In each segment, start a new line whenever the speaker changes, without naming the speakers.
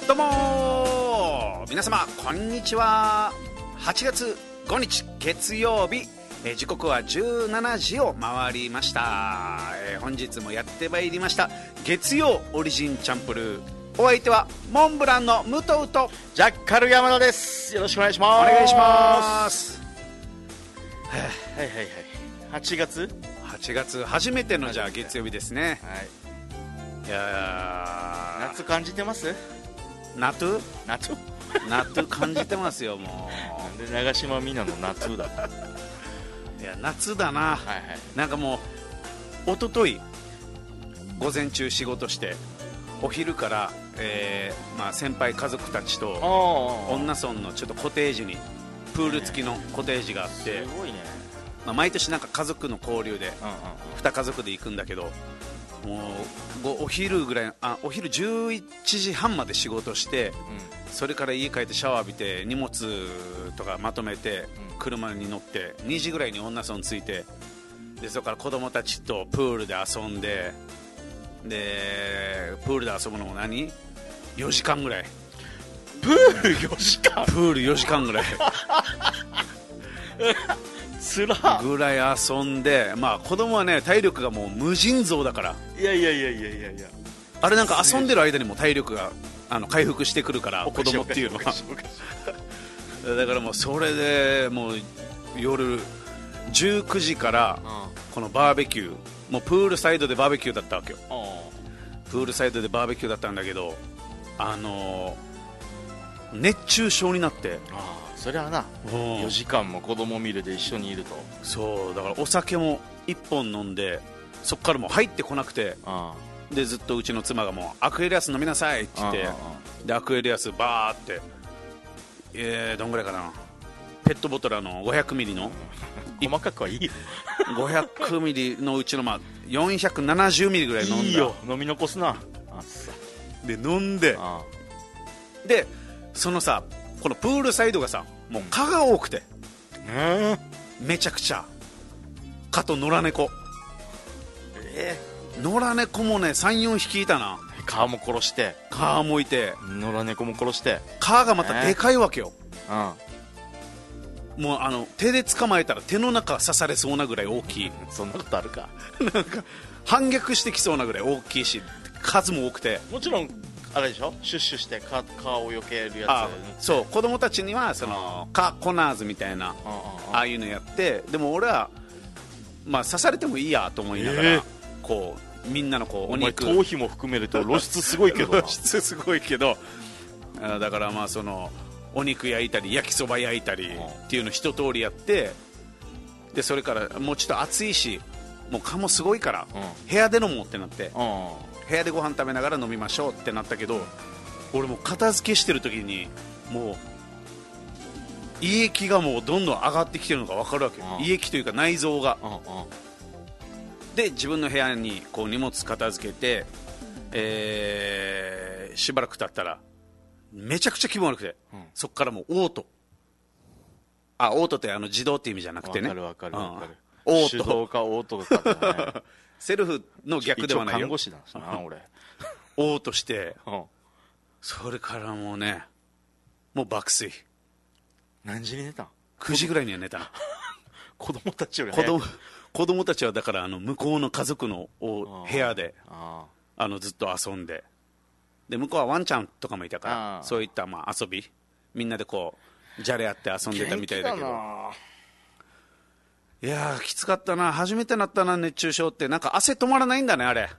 どうも皆様こんにちは。8月5日月曜日、時刻は17時を回りました。本日もやってまいりました月曜オリジンチャンプルー。お相手はモンブランの武藤と
ジャッカル山田です。よろしくお願いします。
お願いします。
はいはいはい。8月
初めてのじゃあ月曜日ですね。
はい。
いや
夏感じてます？
夏
夏
感じてますよも
なんで長島みなの夏だ。
いや夏だな、
はいはい。
なんかもう一昨日午前中仕事してお昼から、先輩家族たちと恩納村のちょっとコテージにプール付きのコテージがあって、
すごいね。
毎年なんか家族の交流で2家族で行くんだけど、もうお昼ぐらいお昼11時半まで仕事して、それから家帰ってシャワー浴びて荷物とかまとめて車に乗って2時ぐらいに恩納村着いて、でそこから子供たちとプールで遊んで、でプールで遊ぶのも4時間ぐらい。
プール4時間
プール4時間ぐらい
つら
ぐらい遊んで、子供はね体力がもう無尽蔵だから。
いや
あれなんか遊んでる間にも体力が回復してくるから、子供っていうのはだからもうそれでもう夜19時からこのバーベキュー、もうプールサイドでバーベキューだったわけよ。プールサイドでバーベキューだったんだけど、熱中症になって。
そりゃな、4時間も子供見るで一緒にいると。
そうだからお酒も1本飲んで、そこからもう入ってこなくて、でずっとうちの妻がもうアクエリアス飲みなさいって言って、でアクエリアスバーって、どんぐらいかな、ペットボトル500ミリの
細かくはいいよ
500ミリのうちの470ミリぐらい飲んだ。
いいよ、飲み残すな。
で飲んで、でそのさ、このプールサイドがさ、もう蚊が多くて、めちゃくちゃ蚊と野良猫、野良猫もね 3,4 匹いたな。
蚊も殺して、
蚊もいて、
野良猫も殺して、
蚊がまたでかいわけよ。もう手で捕まえたら手の中刺されそうなぐらい大きい
そんなことあるか
なんか反逆してきそうなぐらい大きいし、数も多くて。
もちろんあれでしょ、シュッシュして蚊を避けるやつ。
そう、子供たちにはその蚊コナーズみたいなああいうのやって、でも俺は刺されてもいいやと思いながら、こうみんなのこうお肉、
頭皮も含めると露出すごいけどな
露出すごいけど、だからそのお肉焼いたり焼きそば焼いたりっていうの一通りやって、でそれからもうちょっと暑いし、もう蚊もすごいから、部屋で飲もうってなって、部屋でご飯食べながら飲みましょうってなったけど、俺も片付けしてる時にもう胃液がもうどんどん上がってきてるのが分かるわけよ。胃液というか内臓が。で自分の部屋にこう荷物片付けて、しばらく経ったらめちゃくちゃ気分悪くて、そっからもう嘔吐。嘔吐って自動って意味じゃなくてね。
わかる
嘔吐。
手動か嘔吐か、ね、
セルフの逆ではないよ。
一応看護師だしな俺。
嘔吐して、それからもうね、もう爆睡。
何時に寝たん
？9時ぐらいには寝た。
子供たちより
子供たちはだから向こうの家族の部屋でずっと遊んで、で向こうはワンちゃんとかもいたから、そういった遊びみんなでこうじゃれ合って遊んでたみたいだけど、いやーきつかったな。初めてなったな、熱中症って。なんか汗止まらないんだねあれ。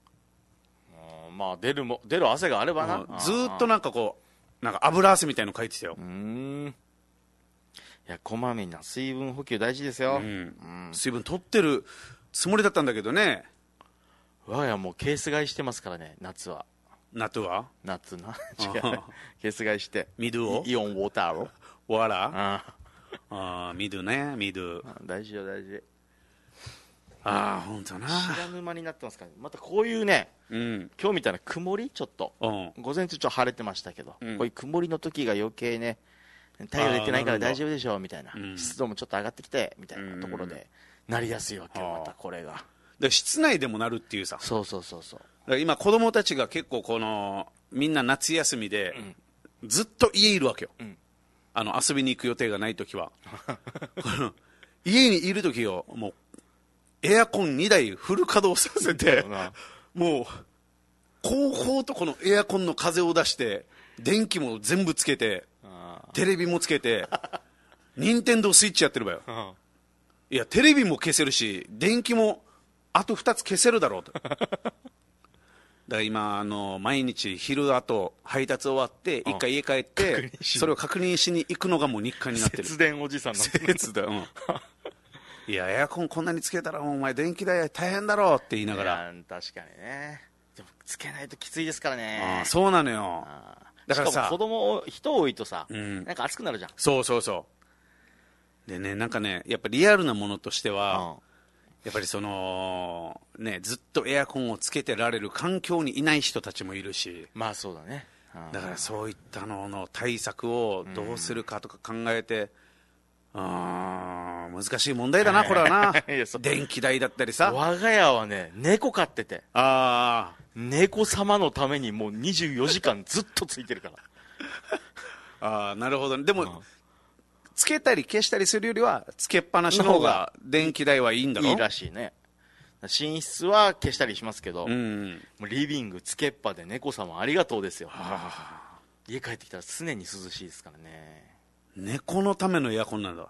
出る汗があればな。
ずーっとなんかこうなんか油汗みたいのかいてたよ。
いやこまめな水分補給大事ですよ。
水分取ってるつもりだったんだけどね。
我が家もうケース買いしてますからね。夏な違うケース買いして
水を
イオンウォーターを
わら水ね、水
大事よ大事。
本当な。
知らぬ間になってますからね。またこういうね、今日みたいな曇り、ちょっと午前中ちょっと晴れてましたけど、こういう曇りの時が余計ね、太陽出てないから大丈夫でしょみたいな、湿度もちょっと上がってきてみたいなところでなりやすいわけよ。またこれが
で室内でもなるっていうさ。
そう
だから今子供たちが結構このみんな夏休みで、ずっと家いるわけよ、遊びに行く予定がないときはこの家にいるときをもうエアコン2台フル稼働させてもうこうこうとこのエアコンの風を出して電気も全部つけてテレビもつけて任天堂スイッチやってるわよ。いやテレビも消せるし電気もあと2つ消せるだろうとだから今毎日昼後配達終わって一回家帰ってそれを確認しに行くのがもう日課になってる。
節電おじさんの
節電、いやエアコンこんなにつけたらお前電気代大変だろうって言いながら。
確かにね。でもつけないときついですからね。
そうなのよ。だからさ、
しかも子供人多いとさ、なんか暑くなるじゃん。
そうそうそうでね、なんかねやっぱリアルなものとしては、やっぱりそのねずっとエアコンをつけてられる環境にいない人たちもいるし、
まあそうだね。
だからそういったのの対策をどうするかとか考えて、難しい問題だなこれはな電気代だったりさ。
我が家はね猫飼ってて、猫様のためにもう24時間ずっとついてるから
なるほどね。でも、つけたり消したりするよりはつけっぱなしの方が電気代はいいんだろ。
いいらしいね。寝室は消したりしますけど、もうリビングつけっぱで猫様ありがとうですよ。家帰ってきたら常に涼しいですからね。
猫のためのエアコンなんだ。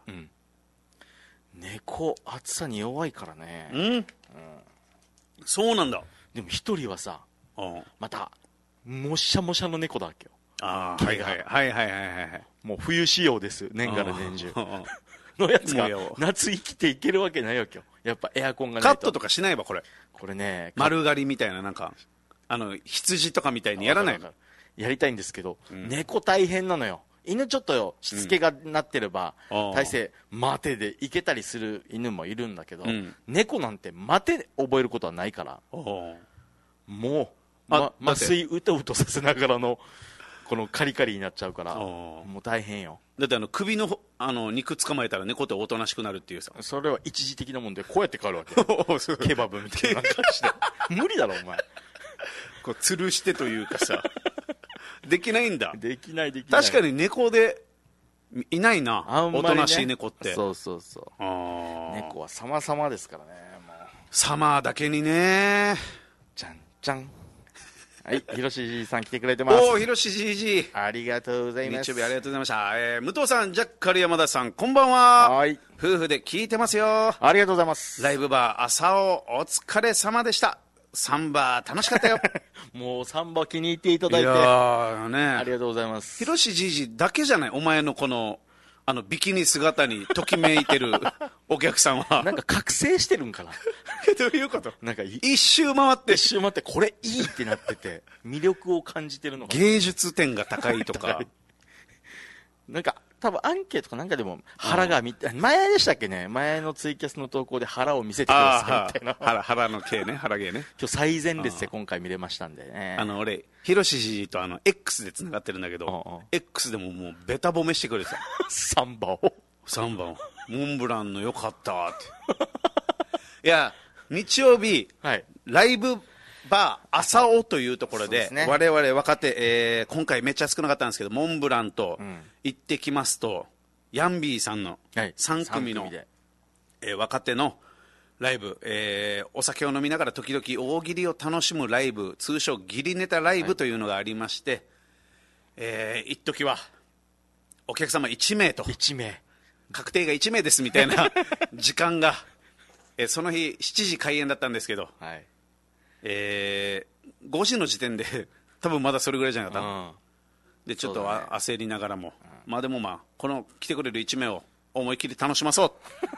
猫暑さに弱いからね。
そうなんだ。
でも一人はさ、またもしゃもしゃの猫だっけよ。
はいはい
もう冬仕様です年がら年中のやつが夏生きていけるわけないわけよ。やっぱエアコンがないと。
カットとかしないわこれね。丸刈りみたいな、なんか羊とかみたいにやらないの。
やりたいんですけど、猫大変なのよ。犬ちょっとよしつけがなってれば、体勢待てでいけたりする犬もいるんだけど、猫なんて待て覚えることはないから、もう麻酔うとうとさせながらのこのカリカリになっちゃうから、もう大変よ。
だって首の肉捕まえたら猫っておとなしくなるっていうさ。
それは一時的なもんでこうやって変わるわけケバブみたいな感じで無理だろお前
こう吊るしてというかさできないんだ。
できない
確かに猫でいないな、おとなしい猫って。
そう猫は様々ですからね。もう
サマーだけにね。
じゃんじゃん。はい、ひろしじいさん来てくれてます。
ひろしじいじ
ありがとうございます。
日曜日ありがとうございました。武藤さん、ジャッカル山田さん、こんばんは。
はい、
夫婦で聞いてますよ。
ありがとうございます。
ライブバー朝尾お疲れ様でした。サンバ楽しかったよ
もうサンバ気に入っていただいて、ありがとうございます。
ひろしじいじだけじゃない、お前のこのビキニ姿にときめいてるお客さんは。
なんか覚醒してるんかな
どういうこと？
なんか
一周回って
これいいってなってて魅力を感じてるのかな。
芸術点が高いとか
なんか多分アンケートかなんかでも腹が前でしたっけね、前のツイキャスの投稿で腹を見せてくださいみたいな。
腹の系ね、腹芸ね。
今日最前列で今回見れましたんでね。
俺ひろしじいとX でつながってるんだけど、X でももうベタ褒めしてくれてた
サンバを
モンブランのよかったっていや日曜日、ライブバー朝尾というところで、我々若手、今回めっちゃ少なかったんですけど、モンブランと行ってきますと、ヤンビーさんの3組の、若手のライブ、お酒を飲みながら時々大喜利を楽しむライブ、通称ギリネタライブというのがありまして、一時はお客様1名と確定が1名ですみたいな時間が、その日7時開演だったんですけど、5時の時点で多分まだそれぐらいじゃなかった、でちょっと焦りながらも、まあでもこの来てくれる1名を思いっきり楽しまそう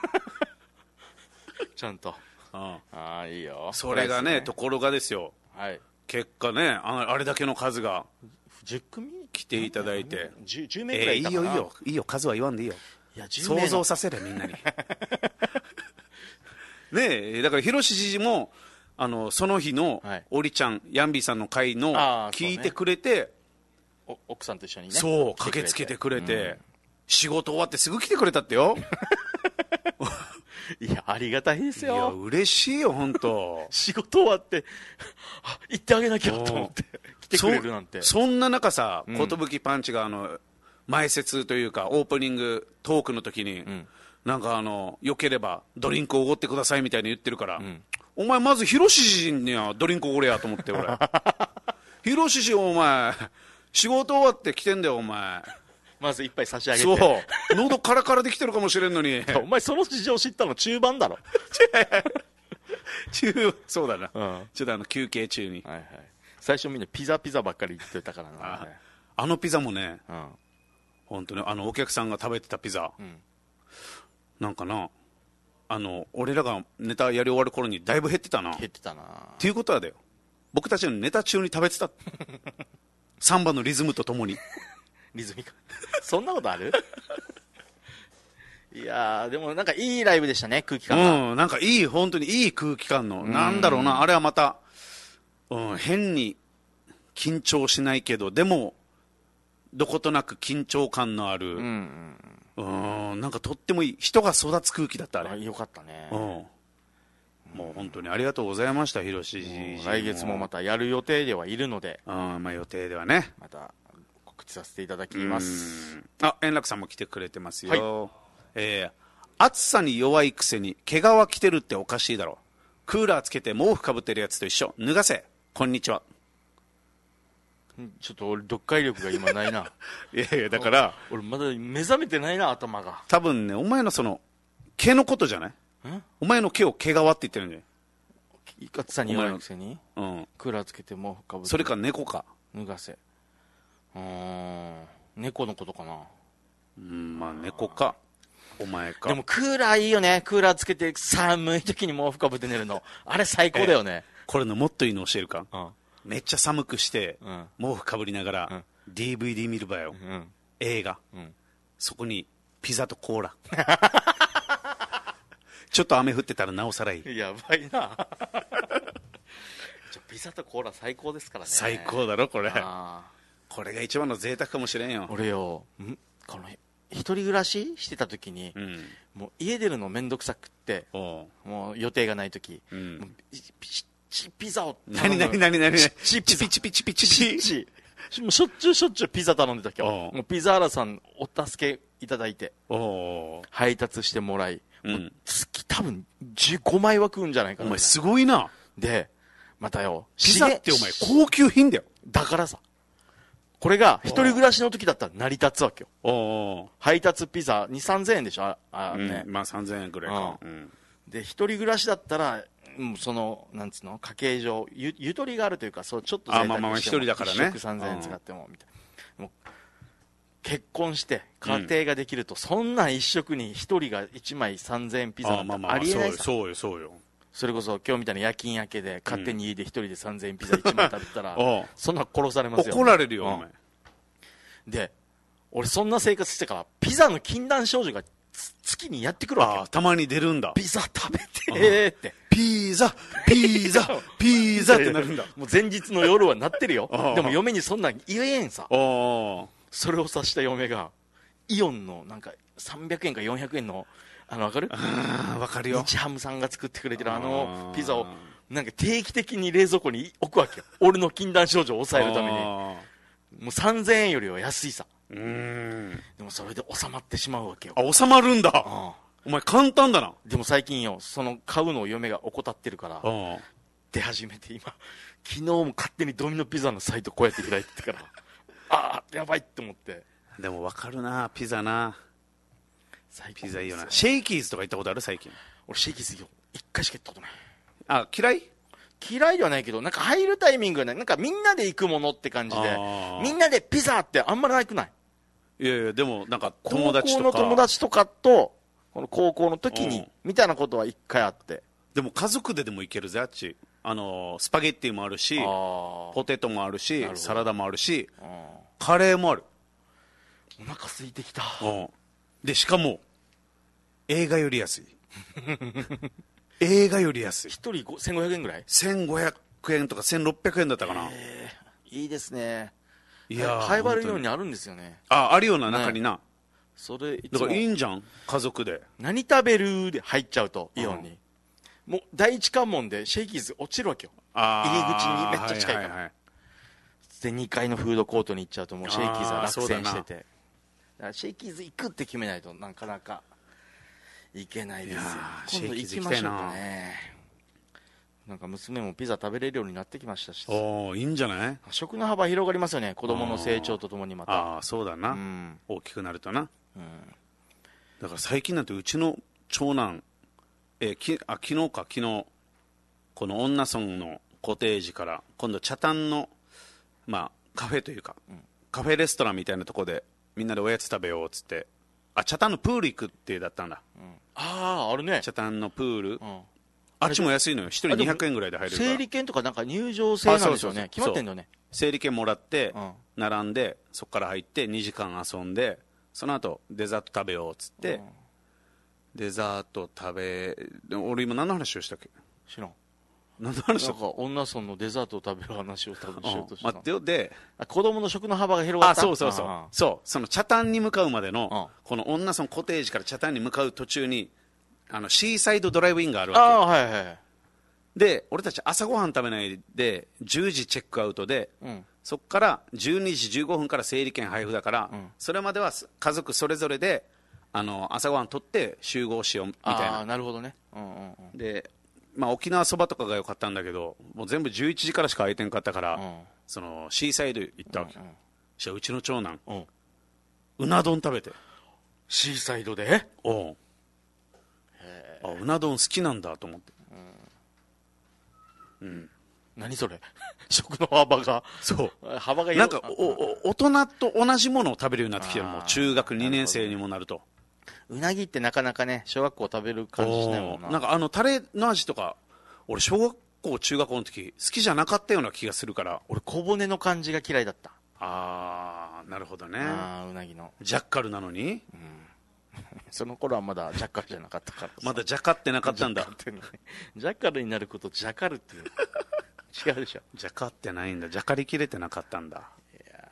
ちゃんといいよ。
それがね、ところがですよ、結果ね、あれだけの数が
10組
来ていただいて、
10名くらいいたかな。
いいよ数は言わんでいいよ。想像させるみんなにねえ、だからひろしじじもその日のおりちゃん、ヤンビーさんの会の聞いてくれて、
奥さんと一緒にね、
そう駆けつけてくれて、仕事終わってすぐ来てくれたってよ
いや、ありがたいです
いや、
よ。
嬉しいよ、本当
仕事終わって、行ってあげなきゃと思って、来てくれるなんて。
そんな中さ、寿パンチが前説というか、オープニングトークの時に、なんか良ければドリンクおごってくださいみたいに言ってるから、お前まずヒロシにはドリンクおごれやと思って、俺。ヒロシお前、仕事終わって来てんだよ、お前。
まず一杯差し上げて。
そう。喉カラカラできてるかもしれんのに。
お前その事情知ったの中盤だろ。
そうだな。ちょっと休憩中に。
はいはい。最初みんなピザばっかり言ってたからな。
あのピザもね、本当にお客さんが食べてたピザ、なんかな、俺らがネタやり終わる頃にだいぶ減ってたな。
減ってたな。
っていうことはだよ、僕たちのネタ中に食べてた。サンバのリズムとともに。
リズミカそんなことある？いやー、でもなんかいいライブでしたね、空気感が。
なんか本当にいい空気感の、なんだろうな、あれはまた、変に緊張しないけど、でも、どことなく緊張感のある、なんかとってもいい、人が育つ空気だった、あれ。
よかったね。
もう本当にありがとうございました、ヒロシ。
来月もまたやる予定ではいるので、
まあ予定ではね。
また告知させていただきます。
円楽さんも来てくれてますよ。暑さに弱いくせに毛皮着てるっておかしいだろ。クーラーつけて毛布かぶってるやつと一緒。脱がせ。こんにちは。
ちょっと俺読解力が今ないな。
いやいや、だから
俺まだ目覚めてないな、頭が。
多分ね、お前のその毛のことじゃない？お前の毛を毛皮って言ってるんじゃない？
暑さに弱いくせに、クーラーつけて毛布かぶって。
それか猫か。
脱がせ。猫のことかな。
まあ猫かお前か。
でもクーラーいいよね。クーラーつけて寒い時に毛布かぶって寝るの、あれ最高だよね。
これのもっといいの教えるか。めっちゃ寒くして、毛布かぶりながら、DVD 見る場よ、映画、そこにピザとコーラ。ちょっと雨降ってたらなおさらいい。
やばいな。ピザとコーラ最高ですからね。
最高だろこれ。これが一番の贅沢かもしれんよ。
俺よ、この一人暮らししてた時に、もう家出るのめんどくさくって、もう予定がない時、ピザを
何ピチピチ
もうしょっちゅうピザ頼んでた今日。もうピザーラさんお助けいただいて、配達してもらい、月多分15枚は食うんじゃないかな。
お前すごいな。
でまたよ、
ピザってお前高級品だよ。
だからさ、これが一人暮らしの時だったら成り立つわけよ。配達ピザ2、3000円でしょ。
まあ3000円くらいか。
で一人暮らしだったら、そのなんつうの、家計上ゆとりがあるというか、そうちょっと贅沢しても
一人だからね、
1食3000円使ってもみたいな。もう結婚して家庭ができると、そんなん一食に一人が1枚3000円ピザなんてありえないさ。
そうよ。
それこそ今日みたいな夜勤明けで勝手に家で一人で3000円ピザ1枚食べたら、そんな殺されますよ。
怒られるよ、お前。
で俺そんな生活してから、ピザの禁断症状が月にやってくるわけ。
たまに出るんだ。
ピザ食べてって。
ピザってなるんだ。
もう前日の夜はなってるよ。でも嫁にそんなん言えんさ。それを察した嫁がイオンのなんか300円か400円のわかる？
わかるよ。
日ハムさんが作ってくれてるピザをなんか定期的に冷蔵庫に置くわけよ。俺の禁断症状を抑えるために。もう3000円よりは安いさ。でもそれで収まってしまうわけよ。
収まるんだ。お前簡単だな。
でも最近よ、その買うのを嫁が怠ってるから出始めて、今昨日も勝手にドミノピザのサイトこうやって開いててからやばいって思って。
でも分かるな、ピザな。ピザいいよな。シェイキーズとか行ったことある？最近
俺シェイキーズよ1回しか行ったことない。
嫌い
ではないけど、なんか入るタイミングがね、なんかみんなで行くものって感じで、みんなでピザってあんまりなくない？
いやでもなんか
高校の友達とかとこの高校の時にみたいなことは1回あって。
でも家族でも行けるぜ、あっち。スパゲッティもあるし、ポテトもあるし、サラダもあるし、カレーもある。
お腹空いてきた。
でしかも映画より安い。映画より安い。
1人1500円ぐらい
？1500円とか1600円だったかな。
いいですね。
いや
ハイバルイオンにあるんですよね。
あるような、中にな。
それいつ
だ
も
からいいんじゃん、家族で。
何食べるで入っちゃうとイオンに、もう第一関門でシェイキーズ落ちるわけよ。入り口にめっちゃ近いから、
はいはいはい、
で2階のフードコートに行っちゃうともうシェイキーズは落選してて、
だ
だからシェイキーズ行くって決めないとなかなか行けないですよ。今度行きましょうかね。なんか娘もピザ食べれるようになってきましたし、
おー、いいんじゃない。
食の幅広がりますよね、子供の成長とともにまた。
ああ、そうだな、うん、大きくなるとな、うん、だから最近なんてうちの長男、昨日この恩納村のコテージから今度北谷の、まあ、カフェというか、うん、カフェレストランみたいなとこでみんなでおやつ食べようっつって、北谷のプール行くってだったんだ、うん、
ああ、あるね、
北谷のプール、うん、あっちも安いのよ、1人200円ぐらいで入れるから。
整理券とかなんか入場制なんですよね、決まってんのね。
整理券もらって、並んでそこから入って2時間遊んで、その後デザート食べようっつって、デザート食べ、俺今何の話をしたっけ。
知らん。
何の話
なんか女村のデザートを食べる話を多分しようとした。
待ってよ。で、
子供の食の幅が広がった。
そうその北谷に向かうまでのこの女村コテージから北谷に向かう途中にシーサイドドライブインがあるわけ。
はいはい。
で俺たち朝ごはん食べないで10時チェックアウトで、そこから12時15分から整理券配布だから、それまでは家族それぞれで朝ごはん取って集合しようみたいな。
なるほどね。
で、まあ、沖縄そばとかが良かったんだけど、もう全部11時からしか開いてんかったから、そのシーサイド行ったわけ。じゃあうちの長男、うな丼食べて。
シーサイドで？
うな丼好きなんだと思って。
何それ食の幅が。
そう。幅がなんか大人と同じものを食べるようになってきてる。もう中学2年生にもなると。
うなぎってなかなかね、小学校食べる感じしないもんな。
なんかタレの味とか、俺小学校中学校の時好きじゃなかったような気がするから。
俺小骨の感じが嫌いだった。
なるほどね。
うなぎの
ジャッカルなのに、
その頃はまだジャッカルじゃなかったから。
まだジャカってなかったんだ。
ジャッカルになることジャカルっていう違うでしょ。
ジャカってないんだ。ジャカりきれてなかったんだ。
いや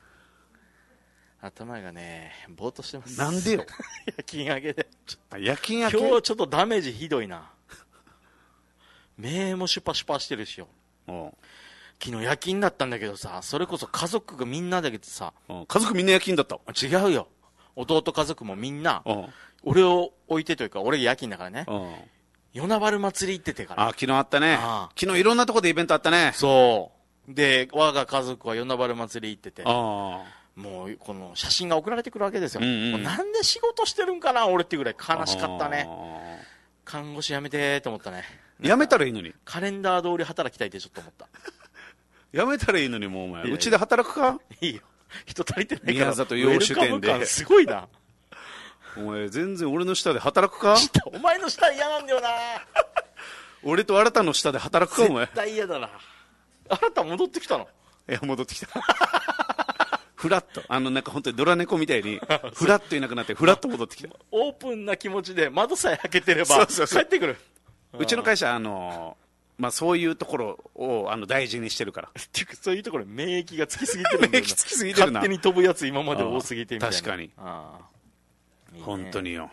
頭がねぼーっとしてます。
なんでよ
夜勤明けで
夜勤明け。
今日ちょっとダメージひどいな。目もシュパシュパしてるしよ。昨日夜勤だったんだけどさ、それこそ家族がみんなだけどさ。
家族みんな夜勤だった。
違うよ、弟家族もみんな俺を置いてというか、俺夜勤だからね、与那原祭り行っててから。
昨日あったね。昨日いろんなとこでイベントあったね。
そうで、我が家族は与那原祭り行ってて、もうこの写真が送られてくるわけですよ。もうなんで仕事してるんかな俺っていうぐらい悲しかったね。看護師辞めてと思ったね。
辞めたらいいのに。
カレンダー通り働きたいってちょっと思った。
辞めたらいいのに。もうお前うちで働くか。
いいよ、人足りてないから。
宮里洋酒店で。
すごいな。
お前全然俺の下で働くか。
お前の下嫌なんだよな。
俺と新たの下で働くか。お前
絶対嫌だな。新た戻ってきたの？
いや戻ってきた。フラッとなんか本当にドラ猫みたいにフラッといなくなってフラッと戻ってきた。
オープンな気持ちで窓さえ開けてれば帰ってくる。
うちの会社まあ、そういうところを大事にしてるから。
っていうかそういうところ免疫がつきすぎてるんだよな。
免疫つきすぎてるな。
勝手に飛ぶやつ今まで多すぎてみたいな。
確かに。本当によ。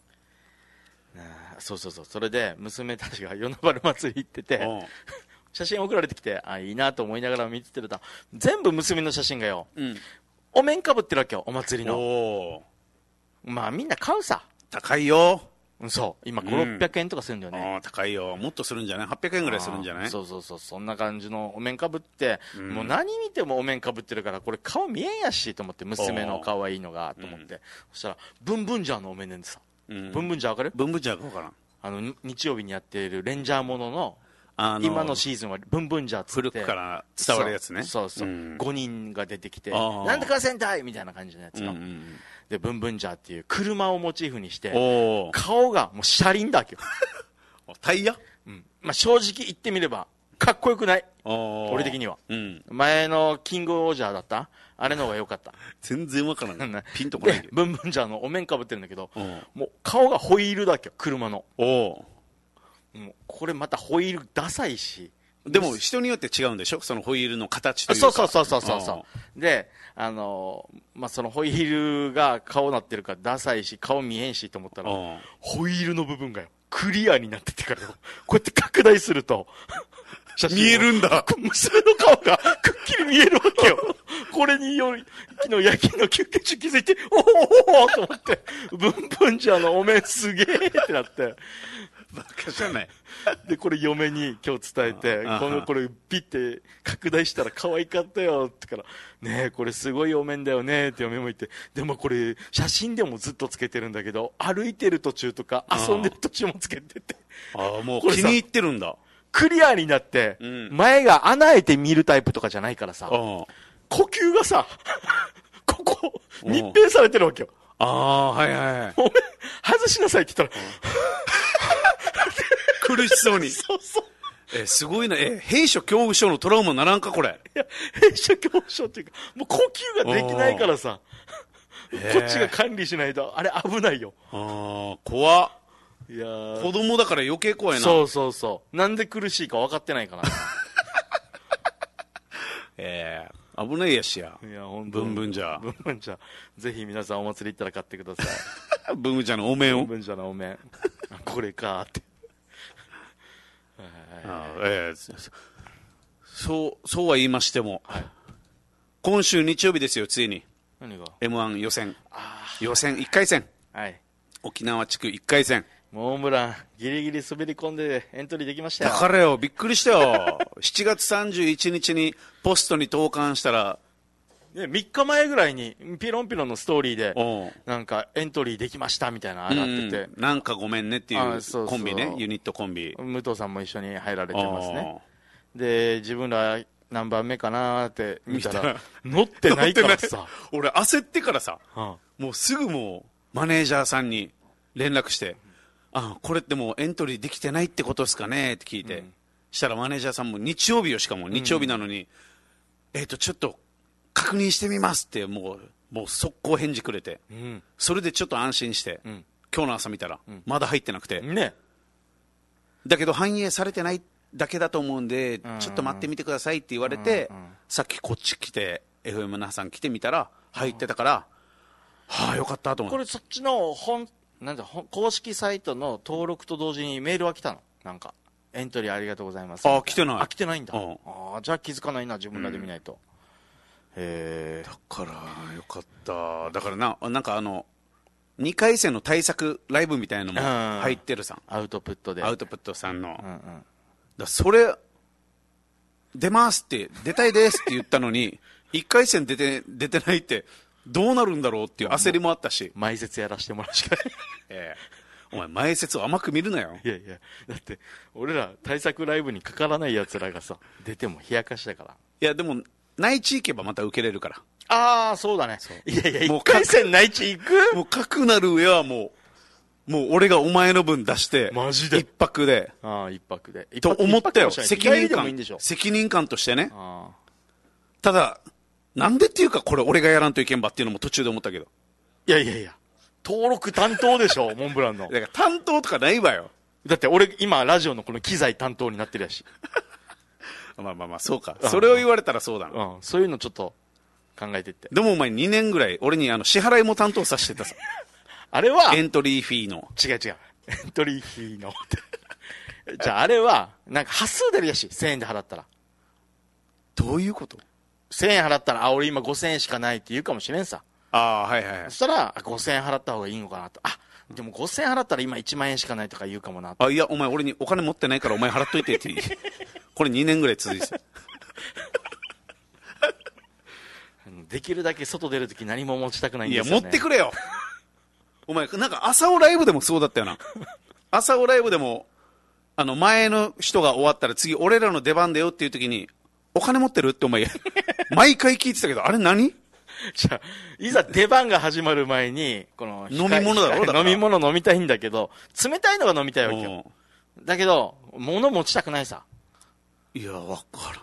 そうそれで娘たちが与那原祭り行ってて写真送られてきて、いいなと思いながら見ててると、全部娘の写真がよ、お面かぶってるわけよ、お祭りの。まあみんな買うさ。
高いよ。
そう今5、600円とかするんだよね。
高いよ。もっとするんじゃない？ 800 円ぐらいするんじゃない？
そうそんな感じのお面かぶって、もう何見てもお面かぶってるから、これ顔見えんやしと思って、娘の可愛いのがと思って、そしたらブンブンジャーのお面でさ、ブンブンジャーわかる？
ブンブンジャーか分からん。
日曜日にやっているレンジャーものの今のシーズンはブンブンジャーつって
古くから伝わるやつね。
そう5人が出てきて、なんとか戦隊みたいな感じのやつの、でブンブンジャーっていう車をモチーフにして、顔がもう車輪だけよ。
タイヤ？
まあ正直言ってみればかっこよくない、俺的には。前のキングオージャーだったあれの方が良かった。
全然わからない。ピンとこないけど。
ブンブンジャーのお面かぶってるんだけど、もう顔がホイールだけよ、車の。もうこれまたホイールダサいし、
でも人によって違うんでしょ、そのホイールの形という
そ
か。
うで、まあ、そのホイールが顔なってるからダサいし、顔見えんしと思ったら、ホイールの部分がよ、クリアになっててからよ、こうやって拡大すると、
見えるんだ。
娘の顔がくっきり見えるわけよ。これに昨日夜勤の休憩中気づいて、おおと思って、ブンブンちゃんのお面すげえってなって。
バカじゃない。
で、これ嫁に今日伝えて、これピッて拡大したら可愛かったよってから、ねえ、これすごいお面だよねって嫁も言って、でもこれ写真でもずっとつけてるんだけど、歩いてる途中とか遊んでる途中もつけてて。
ああ、もう気に入ってるんだ。
クリアになって、前が穴開いて見るタイプとかじゃないからさ、呼吸がさ、ここ、密閉されてるわけよ。
ああ、はいはい。
お面、外しなさいって言ったら、
苦しそうに。
そうそう。
すごいな。閉所恐怖症のトラウマならんか、これ。
いや、閉所恐怖症っていうか、もう呼吸ができないからさ、こっちが管理しないと、あれ危ないよ。
ああ、怖っ。
いや
子供だから余計怖いな。
そうそうそう。なんで苦しいか分かってないかな。
危ないやしや。
いや、ほんと。
ブンブンじゃ。
ブンブンじゃ。ぜひ皆さんお祭り行ったら買ってください。
ブンブンじゃのお面を。
ブンブンじゃのお面。これかーって。
そうは言いましても、はい、今週日曜日ですよ、ついに。
何が
M1 予選。予選1回戦。
はい。
沖縄地区1回戦。
モンブラン、ギリギリ滑り込んでエントリーできましたよ。
だからよ、びっくりしたよ。7月31日にポストに投函したら、
3日前ぐらいにピロンピロンのストーリーでなんかエントリーできましたみたいなの上がってて、
なんかごめんねっていうコンビね、ユニットコンビ。
武藤さんも一緒に入られてますね。で、自分ら何番目かなって見たら乗ってないからさ、
俺焦ってからさ、もうすぐもうマネージャーさんに連絡して、これってもうエントリーできてないってことですかねって聞いて、したらマネージャーさんも日曜日よ、しかも日曜日なのに、ちょっと確認してみますってもう速攻返事くれて、それでちょっと安心して、今日の朝見たら、まだ入ってなくて、だけど反映されてないだけだと思うんで、ちょっと待ってみてくださいって言われて、さっきこっち来て FM 那覇さん来てみたら入ってたから、よかったと思って。
これそっちの公式サイトの登録と同時にメールは来たの？なんかエントリーありがとうございます。
来てない。
来てないんだ。じゃあ気づかないな、自分らで見ないと。
だからよかった。だからなんか2回戦の対策ライブみたいなのも入ってるさん。
アウトプットで。
アウトプットさんの。それ、出ますって、出たいですって言ったのに、1回戦出てないって、どうなるんだろうっていう焦りもあったし。
前説やらせてもらうしかない。
お前前説を甘く見るなよ。
いやいや、だって、俺ら対策ライブにかからない奴らがさ、出ても冷やかしだから。
いや、でも、内地行けばまた受けれるから。
ああ、そうだね。いやいや、1回戦内地行く？
もう、かくなる上はもう俺がお前の分出して、
マジで
一泊で。
一泊で。
と思ったよ。責任感としてね。ただ、なんでっていうか、これ俺がやらんといけんばっていうのも途中で思ったけど。
いやいやいや。登録担当でしょ、モンブランの。
だから担当とかないわよ。
だって俺、今、ラジオのこの機材担当になってるやし。
まあ、そうか。それを言われたらそうだな。
そういうのちょっと考えてって。
でもお前2年ぐらい、俺に支払いも担当させてたさ。
あれは
エントリーフィーの。
違う。エントリーフィーの。じゃああれは、なんか端数出るやし、1000円で払ったら。
どういうこと？
1000 円払ったら、俺今5000円しかないって言うかもしれんさ。
はい。
そしたら、5000円払った方がいいのかなと。でも5000円払ったら今1万円しかないとか言うかもなと。
いや、お前俺にお金持ってないからお前払っといてって言う。これ2年ぐらい続いてる。
できるだけ外出るとき何も持ちたくないんですよね。
いや、持ってくれよ。お前、なんか朝尾ライブでもそうだったよな。朝尾ライブでも、前の人が終わったら次俺らの出番だよっていう時に、お金持ってるってお前、毎回聞いてたけど、あれ何？
じゃあ、いざ出番が始まる前に、この、
飲み物だろ？だから
飲み物飲みたいんだけど、冷たいのが飲みたいわけよ。だけど、物持ちたくないさ。
いや、わからん。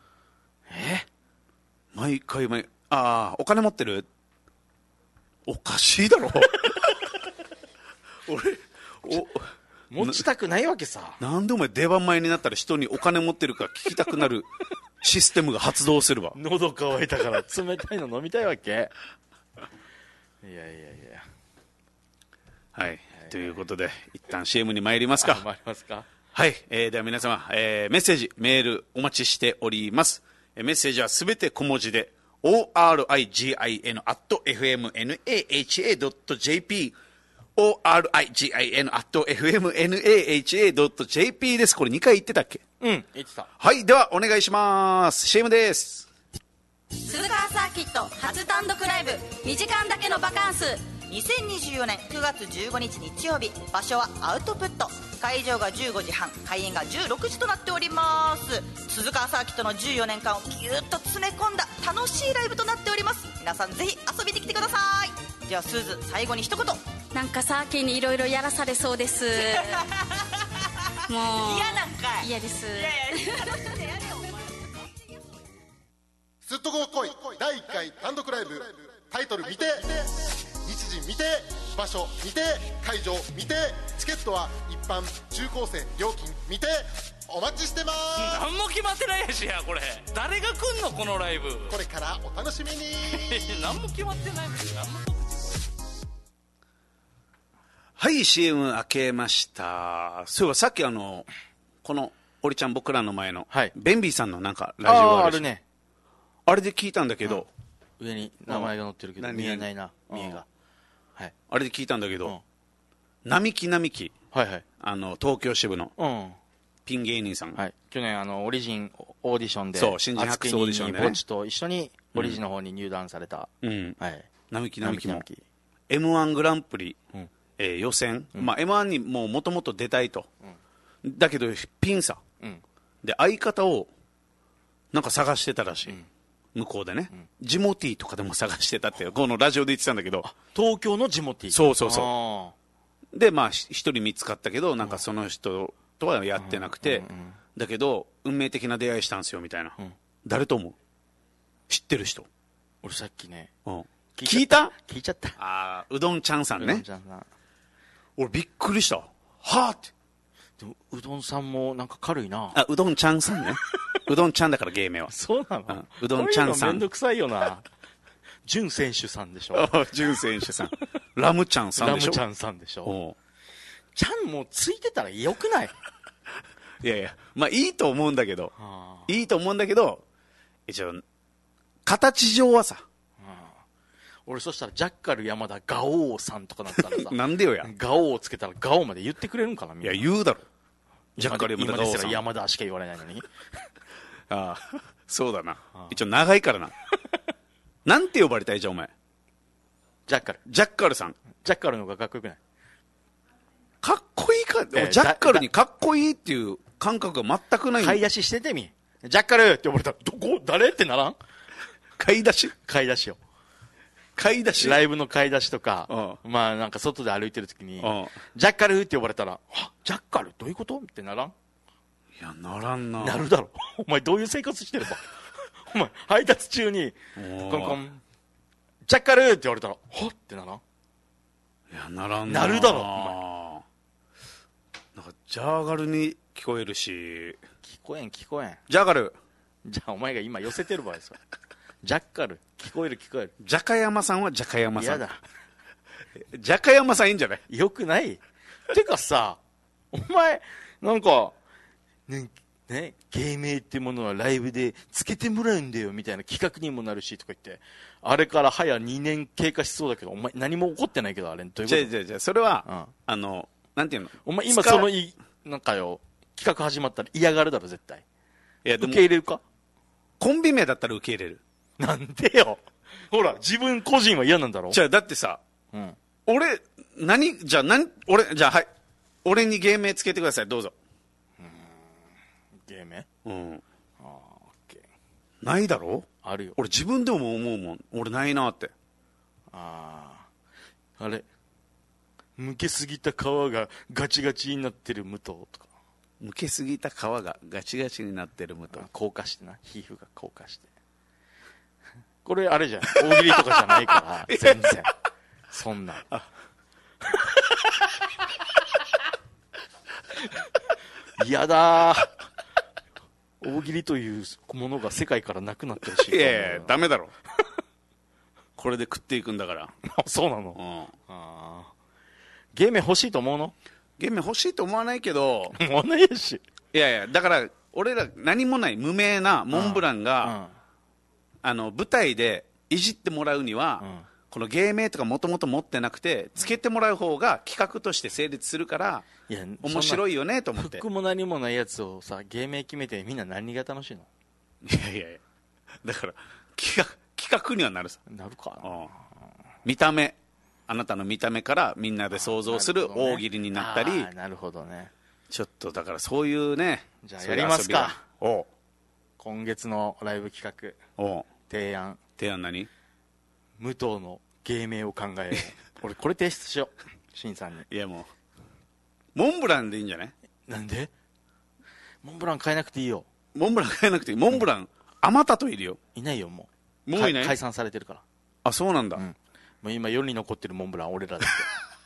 毎回お金持ってる？おかしいだろ。
持ちたくないわけさ。
なんでお前出番前になったら人にお金持ってるか聞きたくなるシステムが発動するわ。
喉乾いたから冷たいの飲みたいわけ。いやいやいや。
はい。ということで、一旦 CM に参りますか。
参りますか。
はい。では皆様、メッセージ、メールお待ちしております。メッセージはすべて小文字で、origin@fmnaha.jp origin@fmnaha.jp です。これ2回言ってたっけ？
うん、言ってた。
はい。では、お願いします。CM です。
鈴川サーキット初単独ライブ2時間だけのバカンス。2024年9月15日日曜日、場所はアウトプット、会場が15時半、開演が16時となっております。鈴川サーキットの14年間をギュッと詰め込んだ楽しいライブとなっております。皆さんぜひ遊びに来てください。ではスーズ、最後に一言。
なんかサーキーにいろいろやらされそうですもう
嫌なんかい。
嫌です。
すっとこ来い第1回単独ライブ、タイトル未定、日時未定、場所未定、会場未定、チケットは一般中高生料金未定。お待ちしてます。
何も決まってないやしや。これ誰が来んのこのライブ。
これからお楽しみに
何も決まってないのに何の告知。
はい、 CM 開けました。そういえばさっきこのおりちゃん僕らの前の、
はい、
ベンビーさんのなんかラジオがあるし、
あるね。
あれで聞いたんだけど、
上に名前が載ってるけど見えないな、見えが。はい、
あれで聞いたんだけど、並木並木、
はいはい、
東京支部の、
うん、
ピン芸人さん、
はい、去年オリジンオーディションで、
そう新人発掘オーディションでね、
ボチと一緒にオリジンの方に入団された、
うん、
はい、
並木並木も M1 グランプリ、
うん
予選、まあ、M1 にもともと出たいと、だけどピンさ、で相方をなんか探してたらしい、向こうでね、ジモティーとかでも探してたってこのラジオで言ってたんだけど、
東京のジモティー、
そうそうそうで、まあ一人見つかったけど、なんかその人とはやってなくて、だけど運命的な出会いしたんですよみたいな、誰と思う？知ってる人？
俺さっきね、
聞いた？
聞いちゃった。
ああ、うどんちゃんさんね。
うどんちゃんさん、
俺びっくりした。はぁって。
でもうどんさんもなんか軽いな。
あ、うどんちゃんさんね。うどんちゃんだから芸名は。
そうなの？
うどんちゃんさん。
こういうのめんどくさいよな。潤選手さんでしょ。
潤選手さん。ラムちゃんさんでしょ。
ラムちゃんさんでしょ。ちゃんもついてたらよくない？
いやいや、まあいいと思うんだけど、いいと思うんだけど、一応、形上はさ、
俺そしたらジャッカル山田ガオーさんとかなったらさ
なんでよや、
ガオーつけたらガオーまで言ってくれるんかな、みんな。
いや言うだろ、ジャッカル山田ガオーさん。
今ですら山田しか言われないのに。
ああ、そうだな、一応長いからな。なんて呼ばれたいじゃんお前。
ジャッカル。
ジャッカルさん。
ジャッカルの方がかっこよくない？
かっこいいか、ジャッカルにかっこいいっていう感覚が全くない。
買い出ししててみ。ジャッカルって呼ばれたら、どこ誰ってならん？
買い出し？
買い出しよ。
買い出し？
ライブの買い出しとか、まあなんか外で歩いてる時に、ジャッカルって呼ばれたら、ジャッカルどういうことってならん？
いや、ならんな。
なるだろ。お前どういう生活してれば。お前配達中に、コンコン、ジャッカルって言われたら、はってならん？
いや、ならんな。
なるだろ、お前。
なんか、ジャーガルに聞こえるし。
聞こえん、聞こえん。
ジャーガル。
じゃあお前が今寄せてる場合ですよ。ジャッカル。聞こえる聞こえる。
ジャカヤマさんはジャカヤマさん。
嫌だ。
ジャカヤマさんいいんじゃない？
よくない？てかさ、お前、なんか、ね、芸名ってものはライブでつけてもらうんだよみたいな企画にもなるしとか言って、あれから早2年経過しそうだけど、お前何も起こってないけど、あれどういうこと？
じゃそれは、なんていうの？
お前今そのなんかよ、企画始まったら嫌がるだろ絶対。
いやでも
受け入れるか？
コンビ名だったら受け入れる。
なんでよ。ほら、自分個人は嫌なんだろ？
じゃあだってさ、俺、はい。俺に芸名つけてください、どうぞ。
芸名？
うん。
オッケー。
ないだろ？
あるよ。
俺自分でも思うもん。俺ないなって。
あれ。むけすぎた皮がガチガチになってる武藤とか。
むけすぎた皮がガチガチになってる武藤。
硬化してな。皮膚が硬化して。これあれじゃん。大喜利とかじゃないから、全然。そんな。 嫌だ大喜利というものが世界からなくなってほしい。
いやいやダメだろこれで食っていくんだから
そうなの、ゲーム欲しいと思うの？
ゲーム欲しいと思わないけど
思わないし、
いやいやだから俺ら何もない無名なモンブランが、舞台でいじってもらうには、この芸名とかもともと持ってなくてつけてもらう方が企画として成立するから、面白いよねと思って。
服も何もないやつをさ芸名決めてみんな何が楽しいの？
いやいやいやだから企画にはなるさ。
なるかな、
見た目あなたの見た目からみんなで想像する大喜利になったり。
なるほどね。
ちょっとだからそういうね。
じゃあやりますか。
お
今月のライブ企画
お
提案
何？
武藤の芸名を考えよう。俺これ提出しよう新さんに。
いやもうモンブランでいいんじゃない？
なんで？モンブラン変えなくていいよ。
モンブラン変えなくていい。モンブランあまたといるよ。
いないよもう。
もういない？
解散されてるから。
あそうなんだ、
もう今世に残ってるモンブラン俺らだって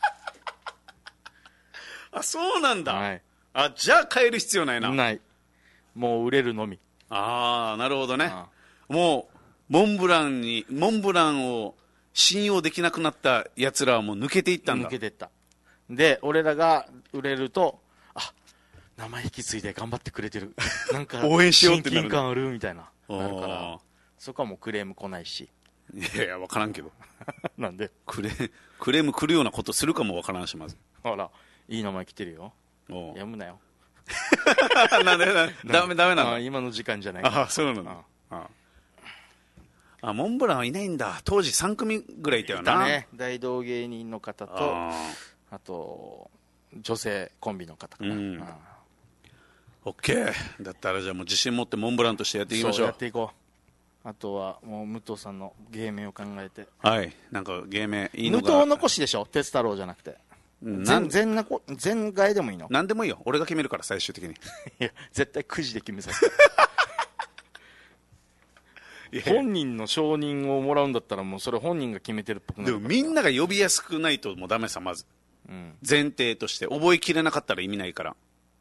あそうなんだ、
はい、
あじゃあ変える必要ないな。
ないもう売れるのみ。
ああなるほどね。もうモンブランを信用できなくなったやつらはもう抜けていったんだ。
抜けていった。で俺らが売れると名前引き継いで頑張ってくれてるなんか
応援しようってなる。
親近感あるみたいなるからそこはもうクレーム来ないし。
いやいや分からんけど
なんで
クレーム来るようなことするかも分からんし。まず
ほらいい名前来てるよ。やむなよ
なんでダメなの？
今の時間じゃない。
そうなの。モンブランはいないんだ。当時3組ぐらいいたよな。
いたね。大道芸人の方とあと女性コンビの方かな。
オッケーだったらじゃあもう自信持ってモンブランとしてやっていきましょう。
そうやっていこう。あとはもう武藤さんの芸名を考えて。
はいなんか芸名いいのが。
武藤残しでしょ鉄太郎じゃなくて。全替えでもいいの？
何でもいいよ俺が決めるから最終的に。
いや絶対くじで決めさせて本人の承認をもらうんだったらもうそれ本人が決めてるっぽくなる。
でもみんなが呼びやすくないともうダメさまず、前提として覚えきれなかったら意味ないから、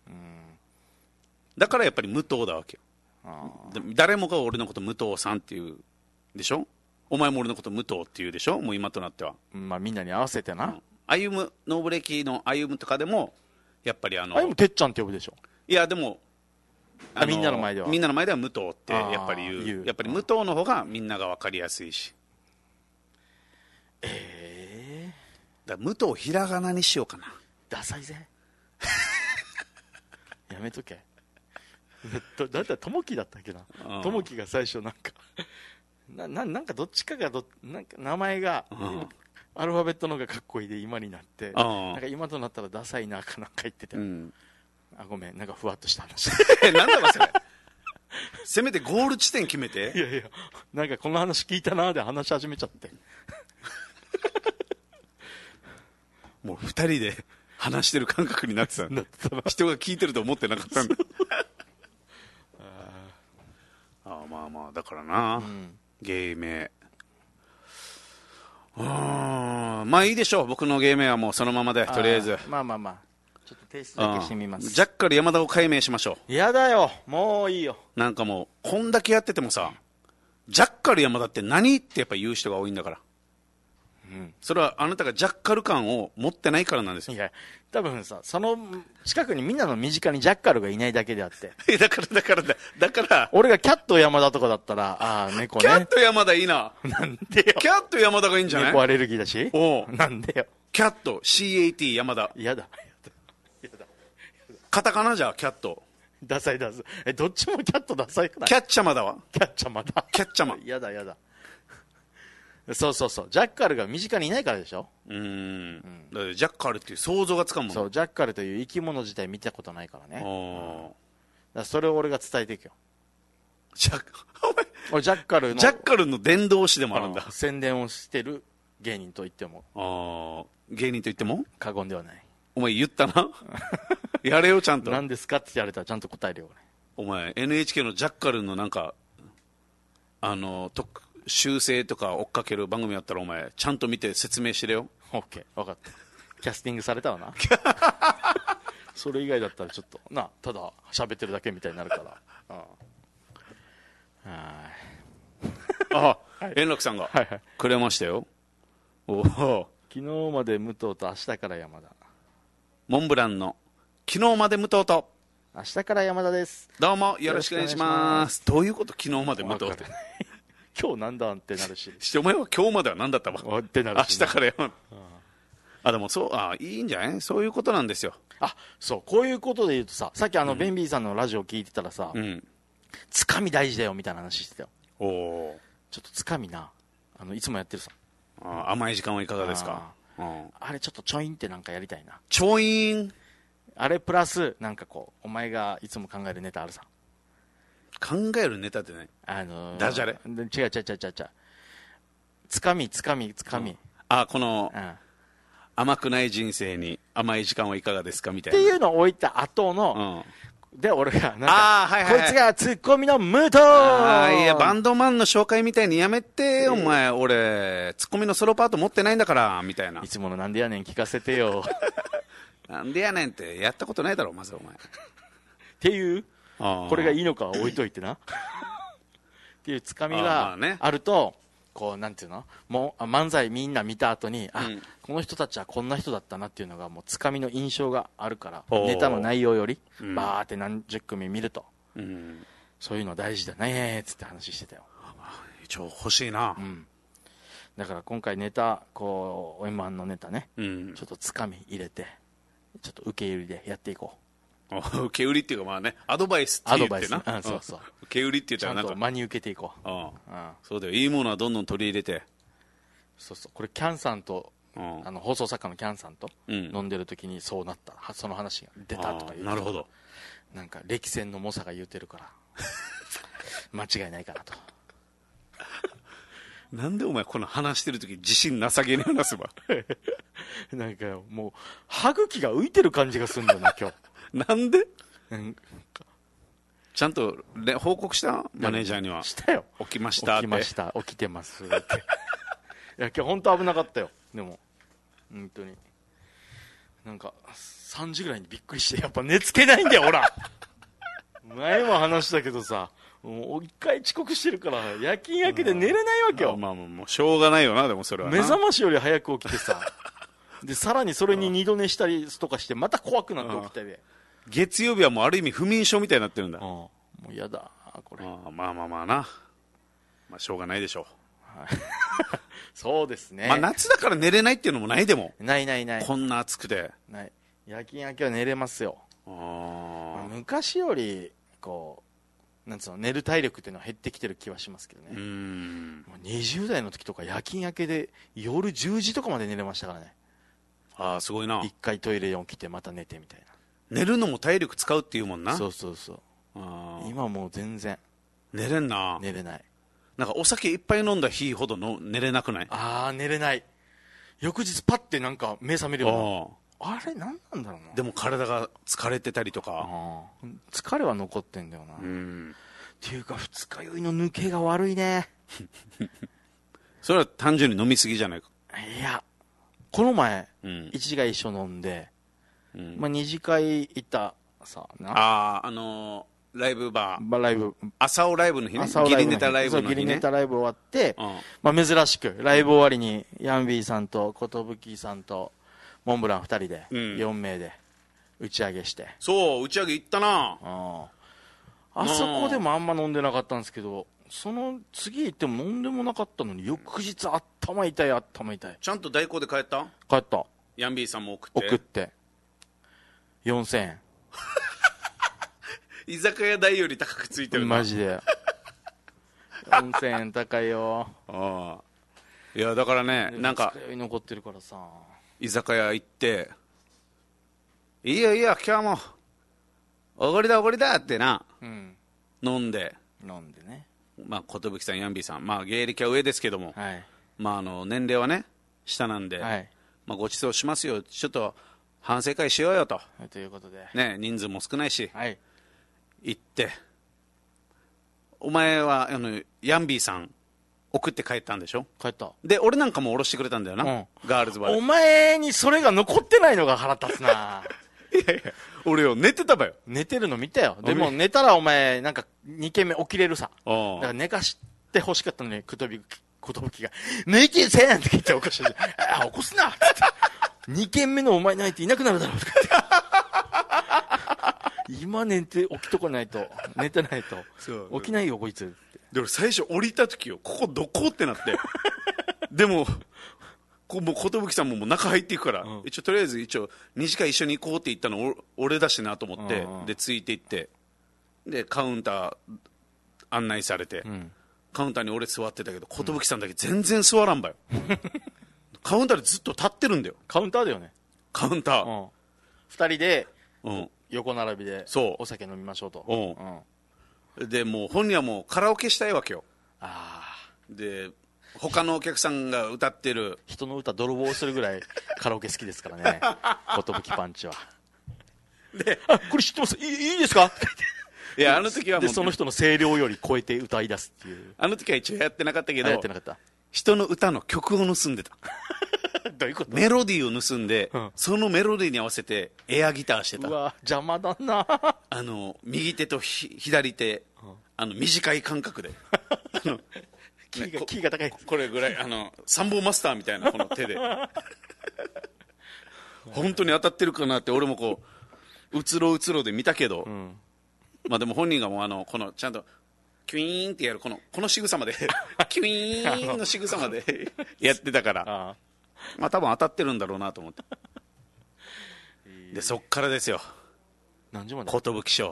だからやっぱり武藤だわけよ。誰もが俺のこと武藤さんっていうでしょ。お前も俺のこと武藤っていうでしょ。もう今となっては
みんなに合わせてな。
歩むノーブレーキの歩むとかでもやっぱり
歩むてっちゃんって呼ぶでしょ。
いやでも
みんなの前では
武藤ってやっぱり言う。やっぱり武藤の方がみんなが分かりやすいし。だ武藤ひらがなにしようかな。
ダサいぜやめとけだってともきだったっけな。ともきが最初なんかどっちかがなんか名前がアルファベットの方がかっこいいで今になってなんか今となったらダサいなかなんか言ってて、ごめんなんかふわっとした話
なんだかそれせめてゴール地点決めて。
いやなんかこの話聞いたなで話し始めちゃって
もう2人で話してる感覚になってたんだ人が聞いてると思ってなかったんだまあだからな、芸名まあいいでしょう。僕の芸名はもうそのままでとりあえず
まあちょっと提出だけしてみます。
ジャッカル山田を改名しましょう。
やだよもういいよ。
なんかもうこんだけやっててもさジャッカル山田って何ってやっぱ言う人が多いんだから、それはあなたがジャッカル感を持ってないからなんですよ。
いや多分さその近くにみんなの身近にジャッカルがいないだけであって
だから
俺がキャット山田とかだったら猫ね。
キャット山田いいな。
なんでよ。
キャット山田がいいんじゃない？
猫アレルギーだし。なんでよ。
キャット CAT 山田。
やだ
カタカナじゃキャット
ダサいどっちもキャットダサいくない？
キャッチャマだわ。
キャッチャマだ。
キャッチャマ
やだそうジャッカルが身近にいないからでしょ。
だってジャッカルっていう想像がつかむもん。
そうジャッカルという生き物自体見たことないからね。だからそれを俺が伝えていくよ。俺ジャッカルの
伝道師でもあるんだ。
宣伝をしてる芸人と言っても
芸人と言っても
過言ではない。
お前言ったなやれよちゃんと。
何ですかって言われたらちゃんと答えるよ
お前 NHK のジャッカルのなんか修正とか追っかける番組やったらお前ちゃんと見て説明してるよ。
オッケー分かった。キャスティングされたわなそれ以外だったらちょっとな、ただ喋ってるだけみたいになるから
あ、円楽さんがくれましたよ。おお、
昨日まで武藤と明日から山田。
モンブランの昨日まで武藤と
明日から山田です。
どうもよろしくお願いします。どういうこと、昨日まで武藤って
今日なんだってなるし、
お前は今日までは何だったわ
ってなるし、
明日から山田。でもそう、いいんじゃない、そういうことなんですよ。
そう、こういうことで言うとさ、さっきベンビーさんのラジオ聞いてたらさ、つかみ大事だよみたいな話してたよ。
おお、
ちょっとつかみな、いつもやってるさ、
甘い時間はいかがですか。
あれちょっとちょいんってなんかやりたいな。
ちょいん、
あれプラスなんかこう、お前がいつも考えるネタあるさ。
考えるネタってね、ダジャレ。
違うつかみ、
この、甘くない人生に甘い時間はいかがですかみたいな
っていうのを置いた後の、で俺がなんか、
はいはい、
こいつがツッコミの武藤。
いや、バンドマンの紹介みたいにやめて、お前、俺ツッコミのソロパート持ってないんだからみたいな。
いつものなんでやねん聞かせてよ
なんでやねんってやったことないだろまずお前
っていう、これがいいのかは置いといてなっていうつかみがあると、こうなんていうの、もう漫才みんな見た後に、この人たちはこんな人だったなっていうのがもうつかみの印象があるから、ネタの内容よりバーって何十組見ると、そういうの大事だねっつって話してたよ。
一応欲しいな、
だから今回ネタ、こう M1 のネタね、ちょっとつかみ入れて、ちょっと受け売りでやっていこう。
受け売りっていうか、まあね、アドバイスって言ってな、
そうそう、
受け売りって言ったらなんか
ちゃんと真に受けていこう。
そうだよ、いいものはどんどん取り入れて。
そうそう、これキャンさんと、放送作家のキャンさんと飲んでる時にそうなった、その話が出たとか言う。
なるほど。
なんか歴戦の猛者が言うてるから間違いないかなと。
なんでお前この話してる時自信なさげに話すわ
なんかもう歯茎が浮いてる感じがするんだな今日
なんで、ちゃんと報告したマネージャーには。
したよ。
起きましたって。
起きました、起きてますっていや今日本当危なかったよ。でも本当になんか3時ぐらいにびっくりして、やっぱ寝つけないんだよほら前も話したけどさ、もう一回遅刻してるから夜勤明けで寝れないわけよ。
まあもうしょうがないよな。でもそれは
目覚ましより早く起きてさでさらにそれに二度寝したりとかしてまた怖くなって起きたりで、
月曜日はもうある意味不眠症みたいになってるんだ。
もうやだこれ。
まあな、まあしょうがないでしょう、
そうですね。
まあ夏だから寝れないっていうのもない。でも
ない
こんな暑くて
ない。夜勤明けは寝れますよ。昔よりこうなんつうの、寝る体力っていうのは減ってきてる気はしますけどね。20代の時とか夜勤明けで夜10時とかまで寝れましたからね。
すごいな。
一回トイレに起きてまた寝てみたいな。
寝るのも体力使うっていうもんな。
そう今もう全然
寝れんな。
寝れない。
なんかお酒いっぱい飲んだ日ほどの寝れなくない？
寝れない。翌日パッてなんか目覚めるような。あれ何なんだろうな。
でも体が疲れてたりとか、
疲れは残ってんだよな。っていうか二日酔いの抜けが悪いね
それは単純に飲みすぎじゃないか。
いやこの前、1次会一緒飲んで、2次会行ったさな。
ライブバー、
ライブ
朝尾ライブの日ね。ギリネタライブの日ね。
ギリネタライブ終わって、珍しくライブ終わりにヤンビーさんと寿さんとモンブラン2人で、4名で打ち上げして。
そう、打ち上げ行ったな。
あそこでもあんま飲んでなかったんですけど、その次行っても飲んでもなかったのに翌日頭痛い。
ちゃんと代行で帰った？
帰った。
ヤンビーさんも送って
4000円
居酒屋代より高くついてるな
マジで4000円高いよ。
いやだからね、なんか
残ってるからさ、
居酒屋行っていいよ今日はもうおごりだってな、飲んで
ね。
まあ寿さんヤンビーさん、まあ芸歴は上ですけども、まあ年齢はね下なんで、まあご馳走しますよ、ちょっと反省会しようよと、
ということで
ね、人数も少ないし、行って、お前はヤンビーさん送って帰ったんでしょ。
帰った。
で俺なんかも降ろしてくれたんだよな、ガールズバーで。
お前にそれが残ってないのが腹立つない
や俺よ、寝てたばよ。
寝てるの見たよ。でも寝たらお前、なんか2軒目起きれるさ。だから寝かして欲しかったのに、寿が、抜いてんせんって言って起こして、起こすなって。2軒目のお前泣いていなくなるだろうとか言って。今寝て起きとかないと、寝てないと。起きないよ、こいつ。
で、俺最初降りた時よ、ここどこってなって。でも、もう寿さんももう中入っていくから、とりあえず2次会一緒に行こうって言ったの俺だしなと思って、でついて行って、でカウンター案内されて、カウンターに俺座ってたけど、寿さんだけ全然座らんばよ。カウンターでずっと立ってるんだよ。
カウンターだよね。
カウンター、
2人で横並びでお酒飲みましょうと。
でもう本人はもうカラオケしたいわけよ。で他のお客さんが歌ってる
人の歌泥棒するぐらいカラオケ好きですからね。寿パンチは。で、これ知ってます、いいですか。
いや、あの時はもう
でその人の声量より超えて歌い出すっていう。
あの時は一応やってなかったけど、
やってなかった。
人の歌の曲を盗んでた。
どういうこと？
メロディーを盗んで、そのメロディーに合わせてエアギターしてた。
うわ、邪魔だな。
右手と左手、短い感覚で。
キーが高い。
これぐらい、サンボマスターみたいなこの手で。本当に当たってるかなって、俺もこう、うつろで見たけど、まあでも本人がもうこの、ちゃんと、キュイーンってやる、この仕草まで、キュイーンの仕草までやってたから、まあ多分当たってるんだろうなと思って。で、そっからですよ。
何時まで？
寿賞。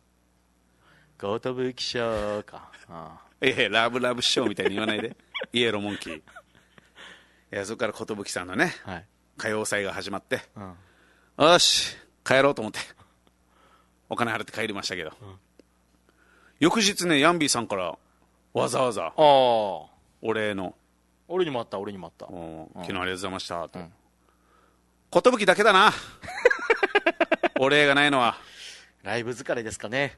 寿賞か。
ラブラブショーみたいに言わないで。イエローモンキー。いや、そこから寿さんのね、歌謡祭が始まって、よし、帰ろうと思って、お金払って帰りましたけど、翌日ね、ヤンビーさんからわざわざ、お礼の。
俺にもあった。
昨日ありがとうございましたと。寿だけだな。お礼がないのは。
ライブ疲れですかね。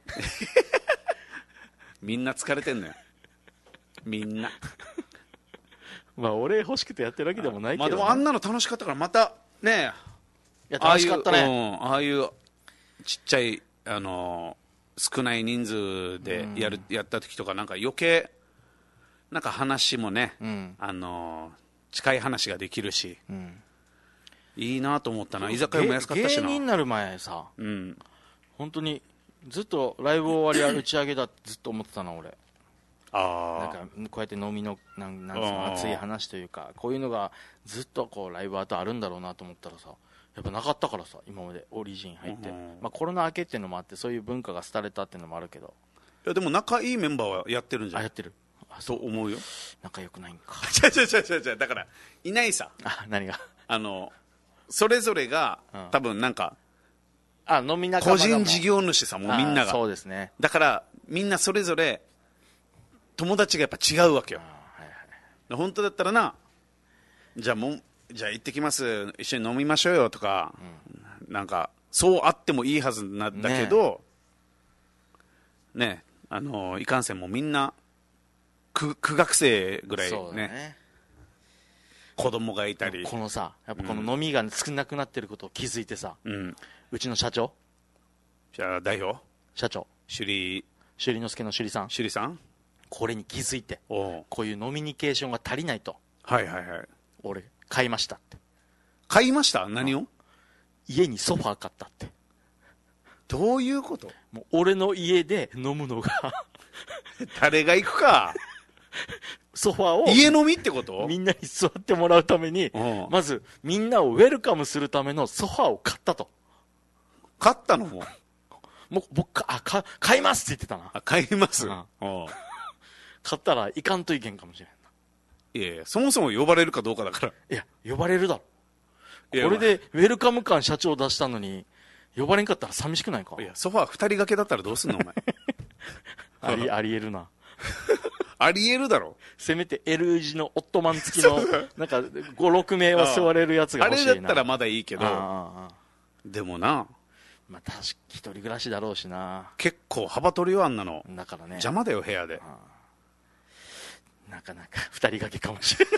みんな疲れてんのよ。みんな。
まあ俺欲しくてやってるわけでもないけど、ね、
まあでもあんなの楽しかったから、またね、
いや楽しかったね。
ああいうちっちゃい少ない人数でやった時とか、なんか余計なんか話もね、近い話ができるし、いいなと思ったな。居酒屋も安かったしな。
芸人になる前さ、本当にずっとライブ終わりは打ち上げだってずっと思ってたな俺。なんかこうやって飲みのなんつうの熱い話というか、こういうのがずっとこうライブ後あるんだろうなと思ったらさ、やっぱなかったからさ、今までオリジン入って、まあ、コロナ明けっていうのもあって、そういう文化が廃れたっていうのもあるけど、
いやでも仲いいメンバーはやってるんじゃん。
やってる
と思うよ。
仲良くないんか。
違うだからいないさ。
何が
それぞれが、多分なんか
飲み仲間が
個人事業主さ、もうみんなが。
そうですね。
だからみんなそれぞれ友達がやっぱ違うわけよ。本当だったらな、じゃあ行ってきます、一緒に飲みましょうよとか、なんかそうあってもいいはずなんだけどね、いかんせんもうみんな苦学生ぐらい ね子供がいたり、
このさ、やっぱこの飲みが少なくなってることを気づいてさ、うちの社長、
代表
社長
首里之助の
首里さん、これに気づいて、こういうノミニケーションが足りないと、俺買いましたって。
買いました？何を？
家にソファー買ったって。
どういうこと？
もう俺の家で飲むのが
誰が行くか。
ソファーを
家飲みってこと？
みんなに座ってもらうために、まずみんなをウェルカムするためのソファーを買ったと。
買ったの？も
う僕買いますって言ってたな。
買います。
買ったらいかんといけんかもしれんな。
いやそもそも呼ばれるかどうかだから。
いや呼ばれるだろ。これでウェルカム感社長出したのに呼ばれんかったら寂しくないか。
いやソファー2人掛けだったらどうすんのお前。
ありえるな。
ありえるだろ。
せめて L 字のオットマン付きのなんか5、6名は座れるやつが欲しいな。
あれだったらまだいいけど、でもな、
まあ確か一人暮らしだろうしな。
結構幅取りよあんなの。
だからね。
邪魔だよ部屋で。
なかなか2人掛けかもしれない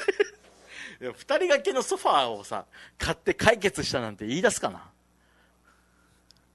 。2人掛けのソファーをさ買って解決したなんて言い出すかな。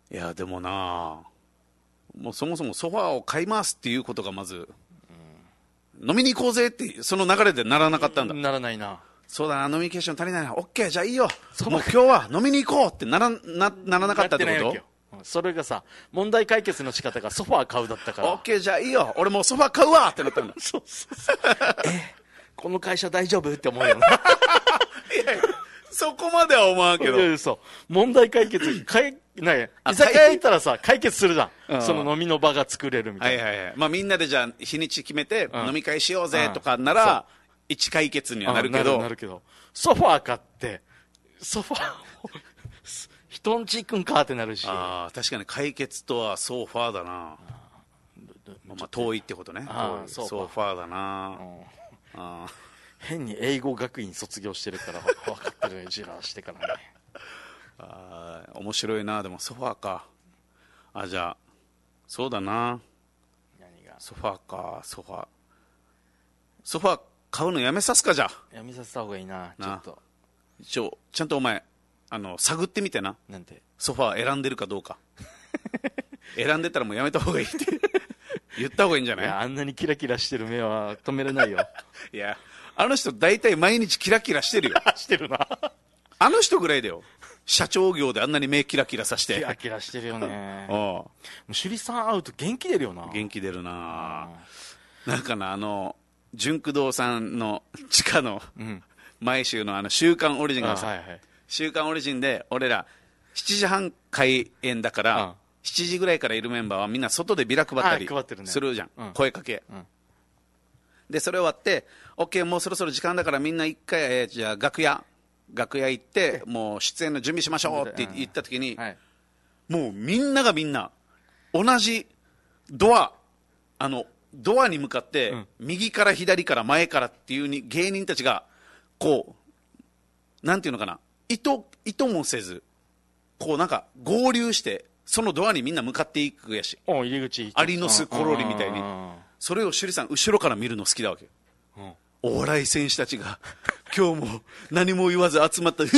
いやでもな、もうそもそもソファーを買いますっていうことがまず、飲みに行こうぜってその流れでならなかったんだ。
ならないな。
そうだな、飲みニケーション足りないな、オッケーじゃあいいよ、もう今日は飲みに行こうってならなかったってこと？
それがさ、問題解決の仕方がソファー買うだったから。
オッケーじゃあいいよ、俺もうソファー買うわってなったんだ。
そうこの会社大丈夫って思うよな。
いやいや、そこまでは思わんけど。
いやそう問題解決居酒屋行ったらさ解決するじゃん、その飲みの場が作れるみたいな。
はいはいはい。まあみんなでじゃあ日にち決めて飲み会しようぜとかなら一解決にはなるけど、
なるけどソファー買ってソファーを人んち行くんかってなるし。
ああ、確かに解決とはソファーだな。まあ遠いってことね。ソファーだな。
変に英語学院卒業してるから分かってるじらしてからね。
面白いな。でもソファーか。じゃあそうだな。
何が
ソファーか。ソファー買うのやめさすか。じゃあ
やめさせた方がいいな。ちょっと
一応ちゃんとお前探ってみてな。
なんて
ソファー選んでるかどうか。選んでたらもうやめた方がいいって言った方がいいんじゃない？
いや、あんなにキラキラしてる目は止めれないよ。
いや、あの人大体毎日キラキラしてるよ。
してるな。
あの人ぐらいだよ。社長業であんなに目キラキラさせて。
キラキラしてるよね。
も
う首里さん会うと元気出るよな。
元気出るな。なんかな、純駆動さんの地下の、毎週の週刊オリジンがさ、週刊オリジンで俺ら7時半開演だから、7時ぐらいからいるメンバーはみんな外でビラ配ったりするじゃん、声かけ、でそれ終わって OK もうそろそろ時間だからみんな一回、じゃあ楽屋行ってもう出演の準備しましょうって言った時に、もうみんながみんな同じドアに向かって、右から左から前からっていうに芸人たちがこうなんていうのかな、意図もせずこうなんか合流してそのドアにみんな向かっていくやし、
入り口
アリの巣コロリみたいに、それを趣里さん後ろから見るの好きだわけよ。お笑い選手たちが今日も何も言わず集まったド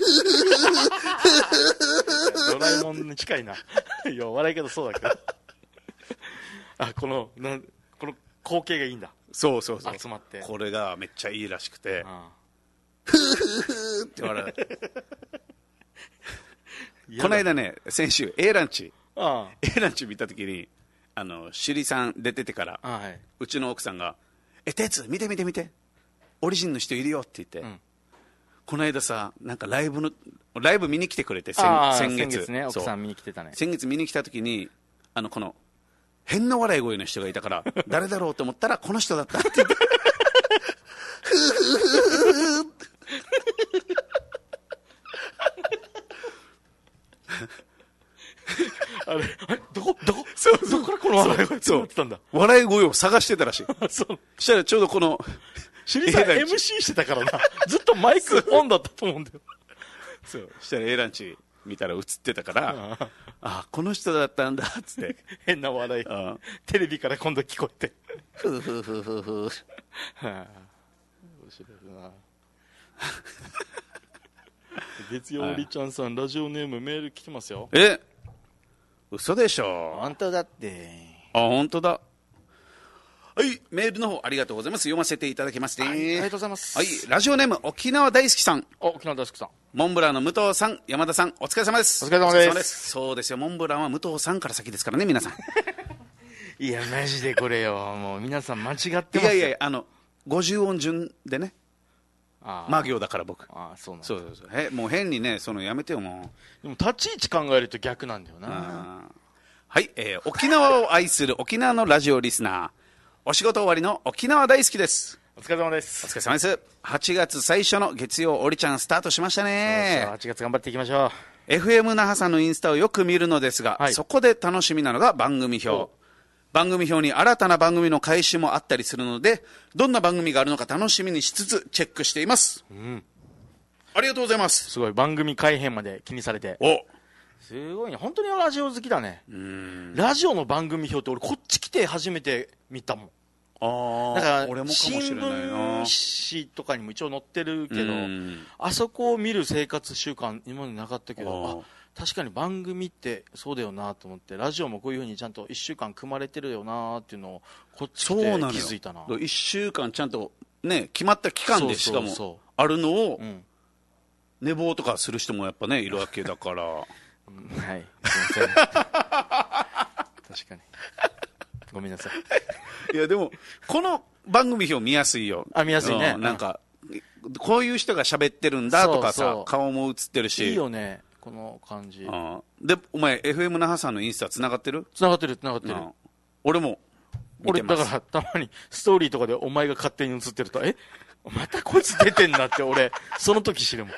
ラえもんに近いな。いや笑い方そうだけどこの光景がいいんだ。
そう集まってこれがめっちゃいいらしくて、フーって笑う。この間ね、先週 A ランチ見たときに趣里さん出ててから、うちの奥さんが哲見てオリジンの人いるよって言って、この間さなんかライブ見に来てくれて、先月
ね、奥さん見に来てたね。
先月見に来たときにこの変な笑い声の人がいたから誰だろうと思ったらこの人だったって言って
どこからこの笑い声ってったんだ。
笑い声を探してたらしい。そしたらちょうどこの
首里さん MC してたからな。ずっとマイクオンだったと思うんだよ。
そしたら A ランチ見たら映ってたからこの人だったんだっつって
変な笑いテレビから今度聞こえて
ふふふふふ
面白いな。月曜りちゃんさん、ラジオネームメール来てますよ。
嘘でしょ。
本当だって。
本当だ。はい、メールの方ありがとうございます。読ませていただきますね。
ありがとうございます。
はい、ラジオネーム沖縄大好きさん。
沖縄大好きさん。
モンブランの武藤さん、山田さん、お疲れ様です。
お疲れ様です。
そうですよ、モンブランは武藤さんから先ですからね、皆さん。
いやマジでこれよ、もう皆さん間違ってますよ。
いや50音順でね。魔行だから僕。
そうなんだ。
そうもう変にね、やめてよも
う。でも立ち位置考えると逆なんだよな。
はい、沖縄を愛する沖縄のラジオリスナー、お仕事終わりの沖縄大好きです。
お疲れ様です。
お疲れ様です。8月最初の月曜おりちゃんスタートしましたね。
そう8月頑張っていきましょう。
FM 那覇さんのインスタをよく見るのですが、そこで楽しみなのが番組表。番組表に新たな番組の開始もあったりするので、どんな番組があるのか楽しみにしつつチェックしています。ありがとうございます。
すごい番組改編まで気にされて。すごいね、本当にラジオ好きだね。ラジオの番組表って俺こっち来て初めて見たもん。だから
俺もかもしれないな。
新聞紙とかにも一応載ってるけど、あそこを見る生活習慣今までなかったけど、 確かに番組ってそうだよなと思って、ラジオもこういうふうにちゃんと1週間組まれてるよなっていうのをこっち来て気づいたな。
1週間ちゃんとね決まった期間でしかもあるのを寝坊とかする人もやっぱねいるわけだからはい
すみません確かにごめんなさい
いやでもこの番組表見やすいよ。
見やすいね。
なんかこういう人が喋ってるんだとかさ、顔も映ってるし
いいよねこの感じ。
でお前 FM 那覇さんのインスタつながってる？
つながってる
俺も見てます。
俺だからたまにストーリーとかでお前が勝手に映ってるとまたこいつ出てんなって俺その時知るもん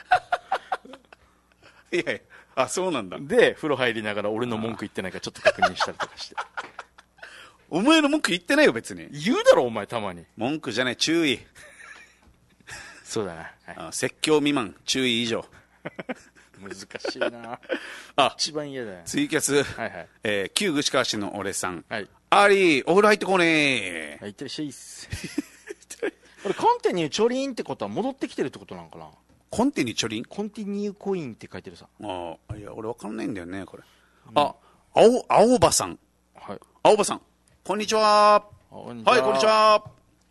いやそうなんだ。
で風呂入りながら俺の文句言ってないかちょっと確認したりとかして
お前の文句言ってないよ別に。
言うだろお前たまに。
文句じゃない注意
そうだな、
はい、説教未満注意以上
難しいな一番嫌だよ。
ツイキャス、旧串川市の俺さん、アリーお風呂入ってこねー。
行ってらっしゃいっすこれコンティニューチョリンってことは戻ってきてるってことなのかな。
コンティニューチョリン
コンティニューコインって書いてるさ。
いや俺分かんないんだよねこれ、青葉さん、青葉さんこんにちは。こんにちは。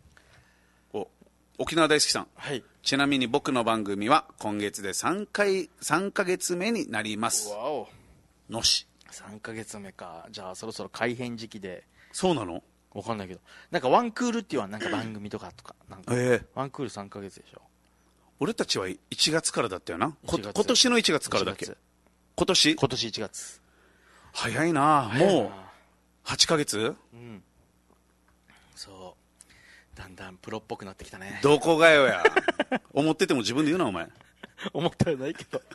沖縄大好きさん、ちなみに僕の番組は今月で3ヶ月目になります。のし
3ヶ月目か。じゃあそろそろ改編時期で。
そうなの
分かんないけどなんかワンクールっていうのはなんか番組とかなんかワンクール3ヶ月でしょ。
俺たちは1月からだったよな。今年の1月からだっけ。今年
1月。
早いな。もう8ヶ月。
そうだんだんプロっぽくなってきたね。
どこがよや思ってても自分で言うなお前
思ってはないけど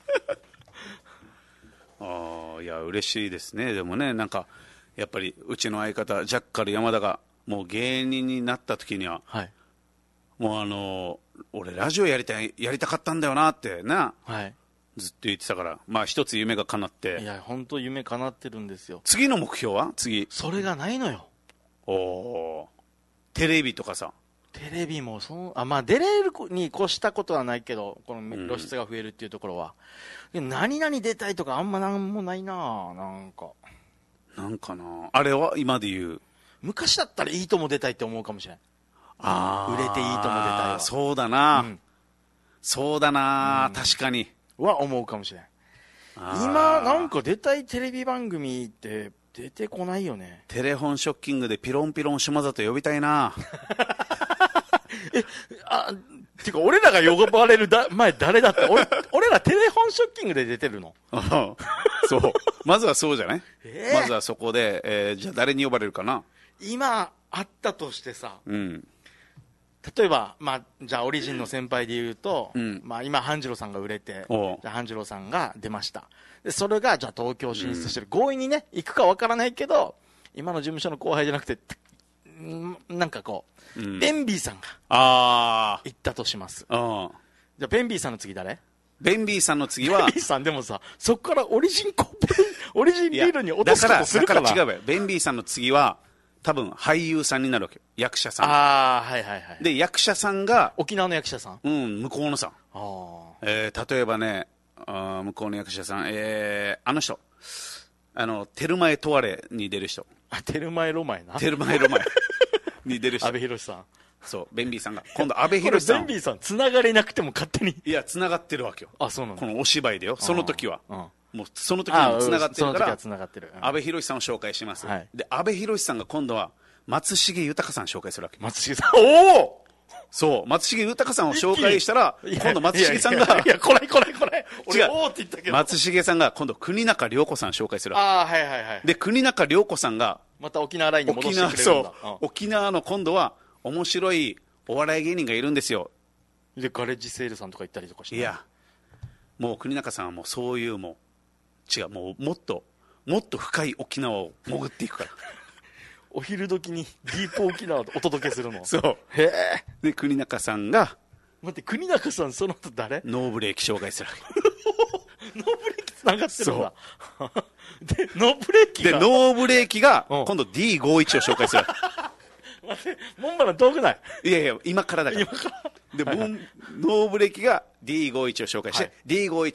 いや嬉しいですね。でもねなんかやっぱりうちの相方ジャッカル山田がもう芸人になった時には、もう俺ラジオやりたかったんだよなってな、ずっと言ってたから、まあ一つ夢が叶って。
いや本当夢叶ってるんですよ。
次の目標は
それがないのよ。
テレビとかさ。
テレビもまあ出れるに越したことはないけどこの露出が増えるっていうところは、何々出たいとかあんまなんもないな。
なんかなあれは今で言う
昔だったらいいとも出たいって思うかもしれない。売れていいとも出たいわ。
そうだな、そうだな、確かに
は思うかもしれない。今なんか出たいテレビ番組って出てこないよね。
テレフォンショッキングでピロンピロン島里呼びたいな
てか俺らが呼ばれる前誰だった俺らテレフォンショッキングで出てるの
そうまずはそうじゃない、まずはそこで、じゃあ誰に呼ばれるかな。
今あったとしてさ、例えば、じゃあオリジンの先輩で言うと、今半次郎さんが売れて、じゃあ半次郎さんが出ました。でそれがじゃあ東京進出してる、強引にね行くかわからないけど今の事務所の後輩じゃなくてなんかこう、ベンビーさんが行ったとします。じゃあベンビーさんの次誰？
ベンビーさんの次は
ベンビーさんでもさそこからオリジンビールに落とすことするから。
だから違うわよ。ベンビーさんの次は多分俳優さんになるわけよ。役者さん。で役者さんが
沖縄の役者さん、
向こうのさん、例えばね向こうの役者さん、あの人テルマエトワレに出る人。
テルマエロマエな。
テルマエロマエに出る人。
阿部寛さん。
そうベンビーさんが今度阿部寛さん。
ベンビーさん繋がれなくても勝手に。
いや繋がってるわけよ。
そうなんだ。
このお芝居でよ。その時はもうその時にも繋がってるから阿部寛さんを紹介します。で阿部寛さんが今度は松重豊さん紹介するわけ。
松重さん。
そう松重豊さんを紹介したら今度松重さんが
いやこれ
違う松重さんが今度国中涼子さん紹介するわけ。で国中涼子さんが
また沖縄ラインに戻してくれるんだ。
沖縄の今度は面白いお笑い芸人がいるんですよ。
でガレッジセールさんとか行ったりとかして。
いやもう国中さんはもうそういうもうもっと深い沖縄を潜っていくから
お昼時にディープ沖縄をお届けするの。
そう
へえ。
で国中さんが
待って国中さんその後誰？
ノーブレーキ紹介するわ
けノーブレーキつながってるんだでノーブレーキが今度 D51 を紹介するわけ待って門原遠くない？
いや今からだからでノーブレーキが D51 を紹介して、D51 は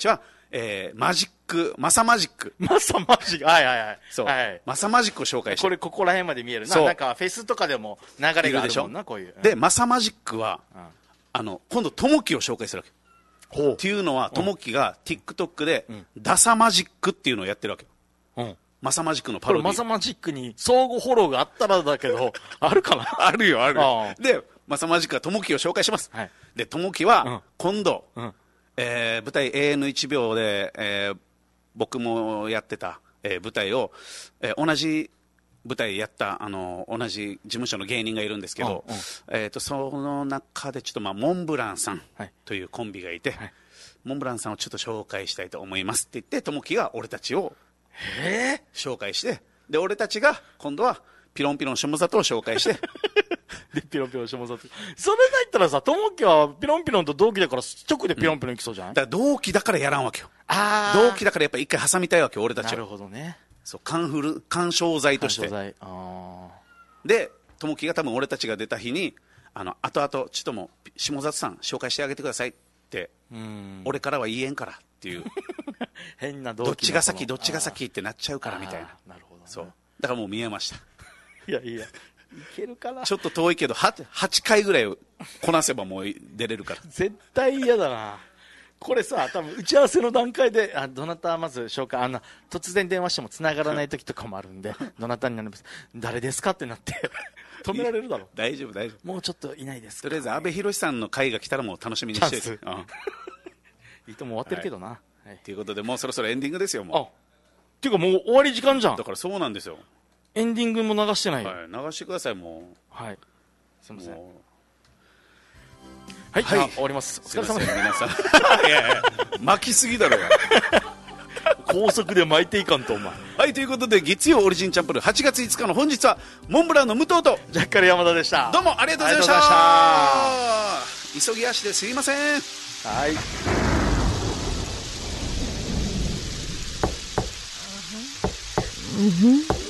マジック、マサマジック。
マサマジック。はいはいはい。
そう。
はい、
マサマジックを紹介して。
これ、ここら辺まで見えるな。なんか、フェスとかでも流れがあるもんな、こういう。
で、マサマジックは、今度、ともきを紹介するわけ。っていうのは、ともきが TikTok で、ダサマジックっていうのをやってるわけ。マサマジックのパロディ。
マサマジックに相互フォローがあったらだけど、あるかな
あるよ、あるよ。で、マサマジックはともきを紹介します。で、ともきは、今度、舞台永遠の1秒で、僕もやってた、舞台を、同じ舞台やった同じ事務所の芸人がいるんですけど、その中でちょっとモンブランさんというコンビがいて、モンブランさんをちょっと紹介したいと思いますって言って、ともきが俺たちを紹介して、で俺たちが今度はピロンピロン下里を紹介して
でピロンピロン下里、それが言ったらさ、ともきはピロンピロンと同期だから直でピロンピロン行きそうじゃない、
だから同期だからやらんわけよ。同期だからやっぱり一回挟みたいわけよ、俺たちは。
なるほどね。
そう、緩衝材として。で、ともきが多分俺たちが出た日に、後々、ちょっともう、下里さん紹介してあげてくださいって、俺からは言えんからっていう。
変な同期
どっちが先、どっちが先ってなっちゃうからみたいな。
なるほど、ね。
そう。だからもう見えました。
いやいや、いけるかな。
ちょっと遠いけど、8回ぐらいこなせばもう出れるから。
絶対嫌だな。これさ、多分打ち合わせの段階で、どなたまず紹介、突然電話しても繋がらない時とかもあるんで、どなたになります。誰ですかってなって、止められるだろ。
大丈夫、大丈夫。
もうちょっといないですか。
とりあえず、阿部寛さんの回が来たらもう楽しみにしてる。
いいとも終わってるけどな。
ということで、もうそろそろエンディングですよ、もう。
っていうかもう終わり時間じゃん。
だからそうなんですよ。
エンディングも流してないよ。
流してください、もう。
はい。すみません。はい、終わります。お疲れ様です。
皆さん。いやいや、巻きすぎだろうが。
高速で巻いていかんと、お前。
はい、ということで、月曜オリジンチャンプル8月5日の本日は、モンブランの武藤と、
ジャッカル山田でした。
どうもありがとうございました。急ぎ足ですいません。
はい。
Mm-hmm.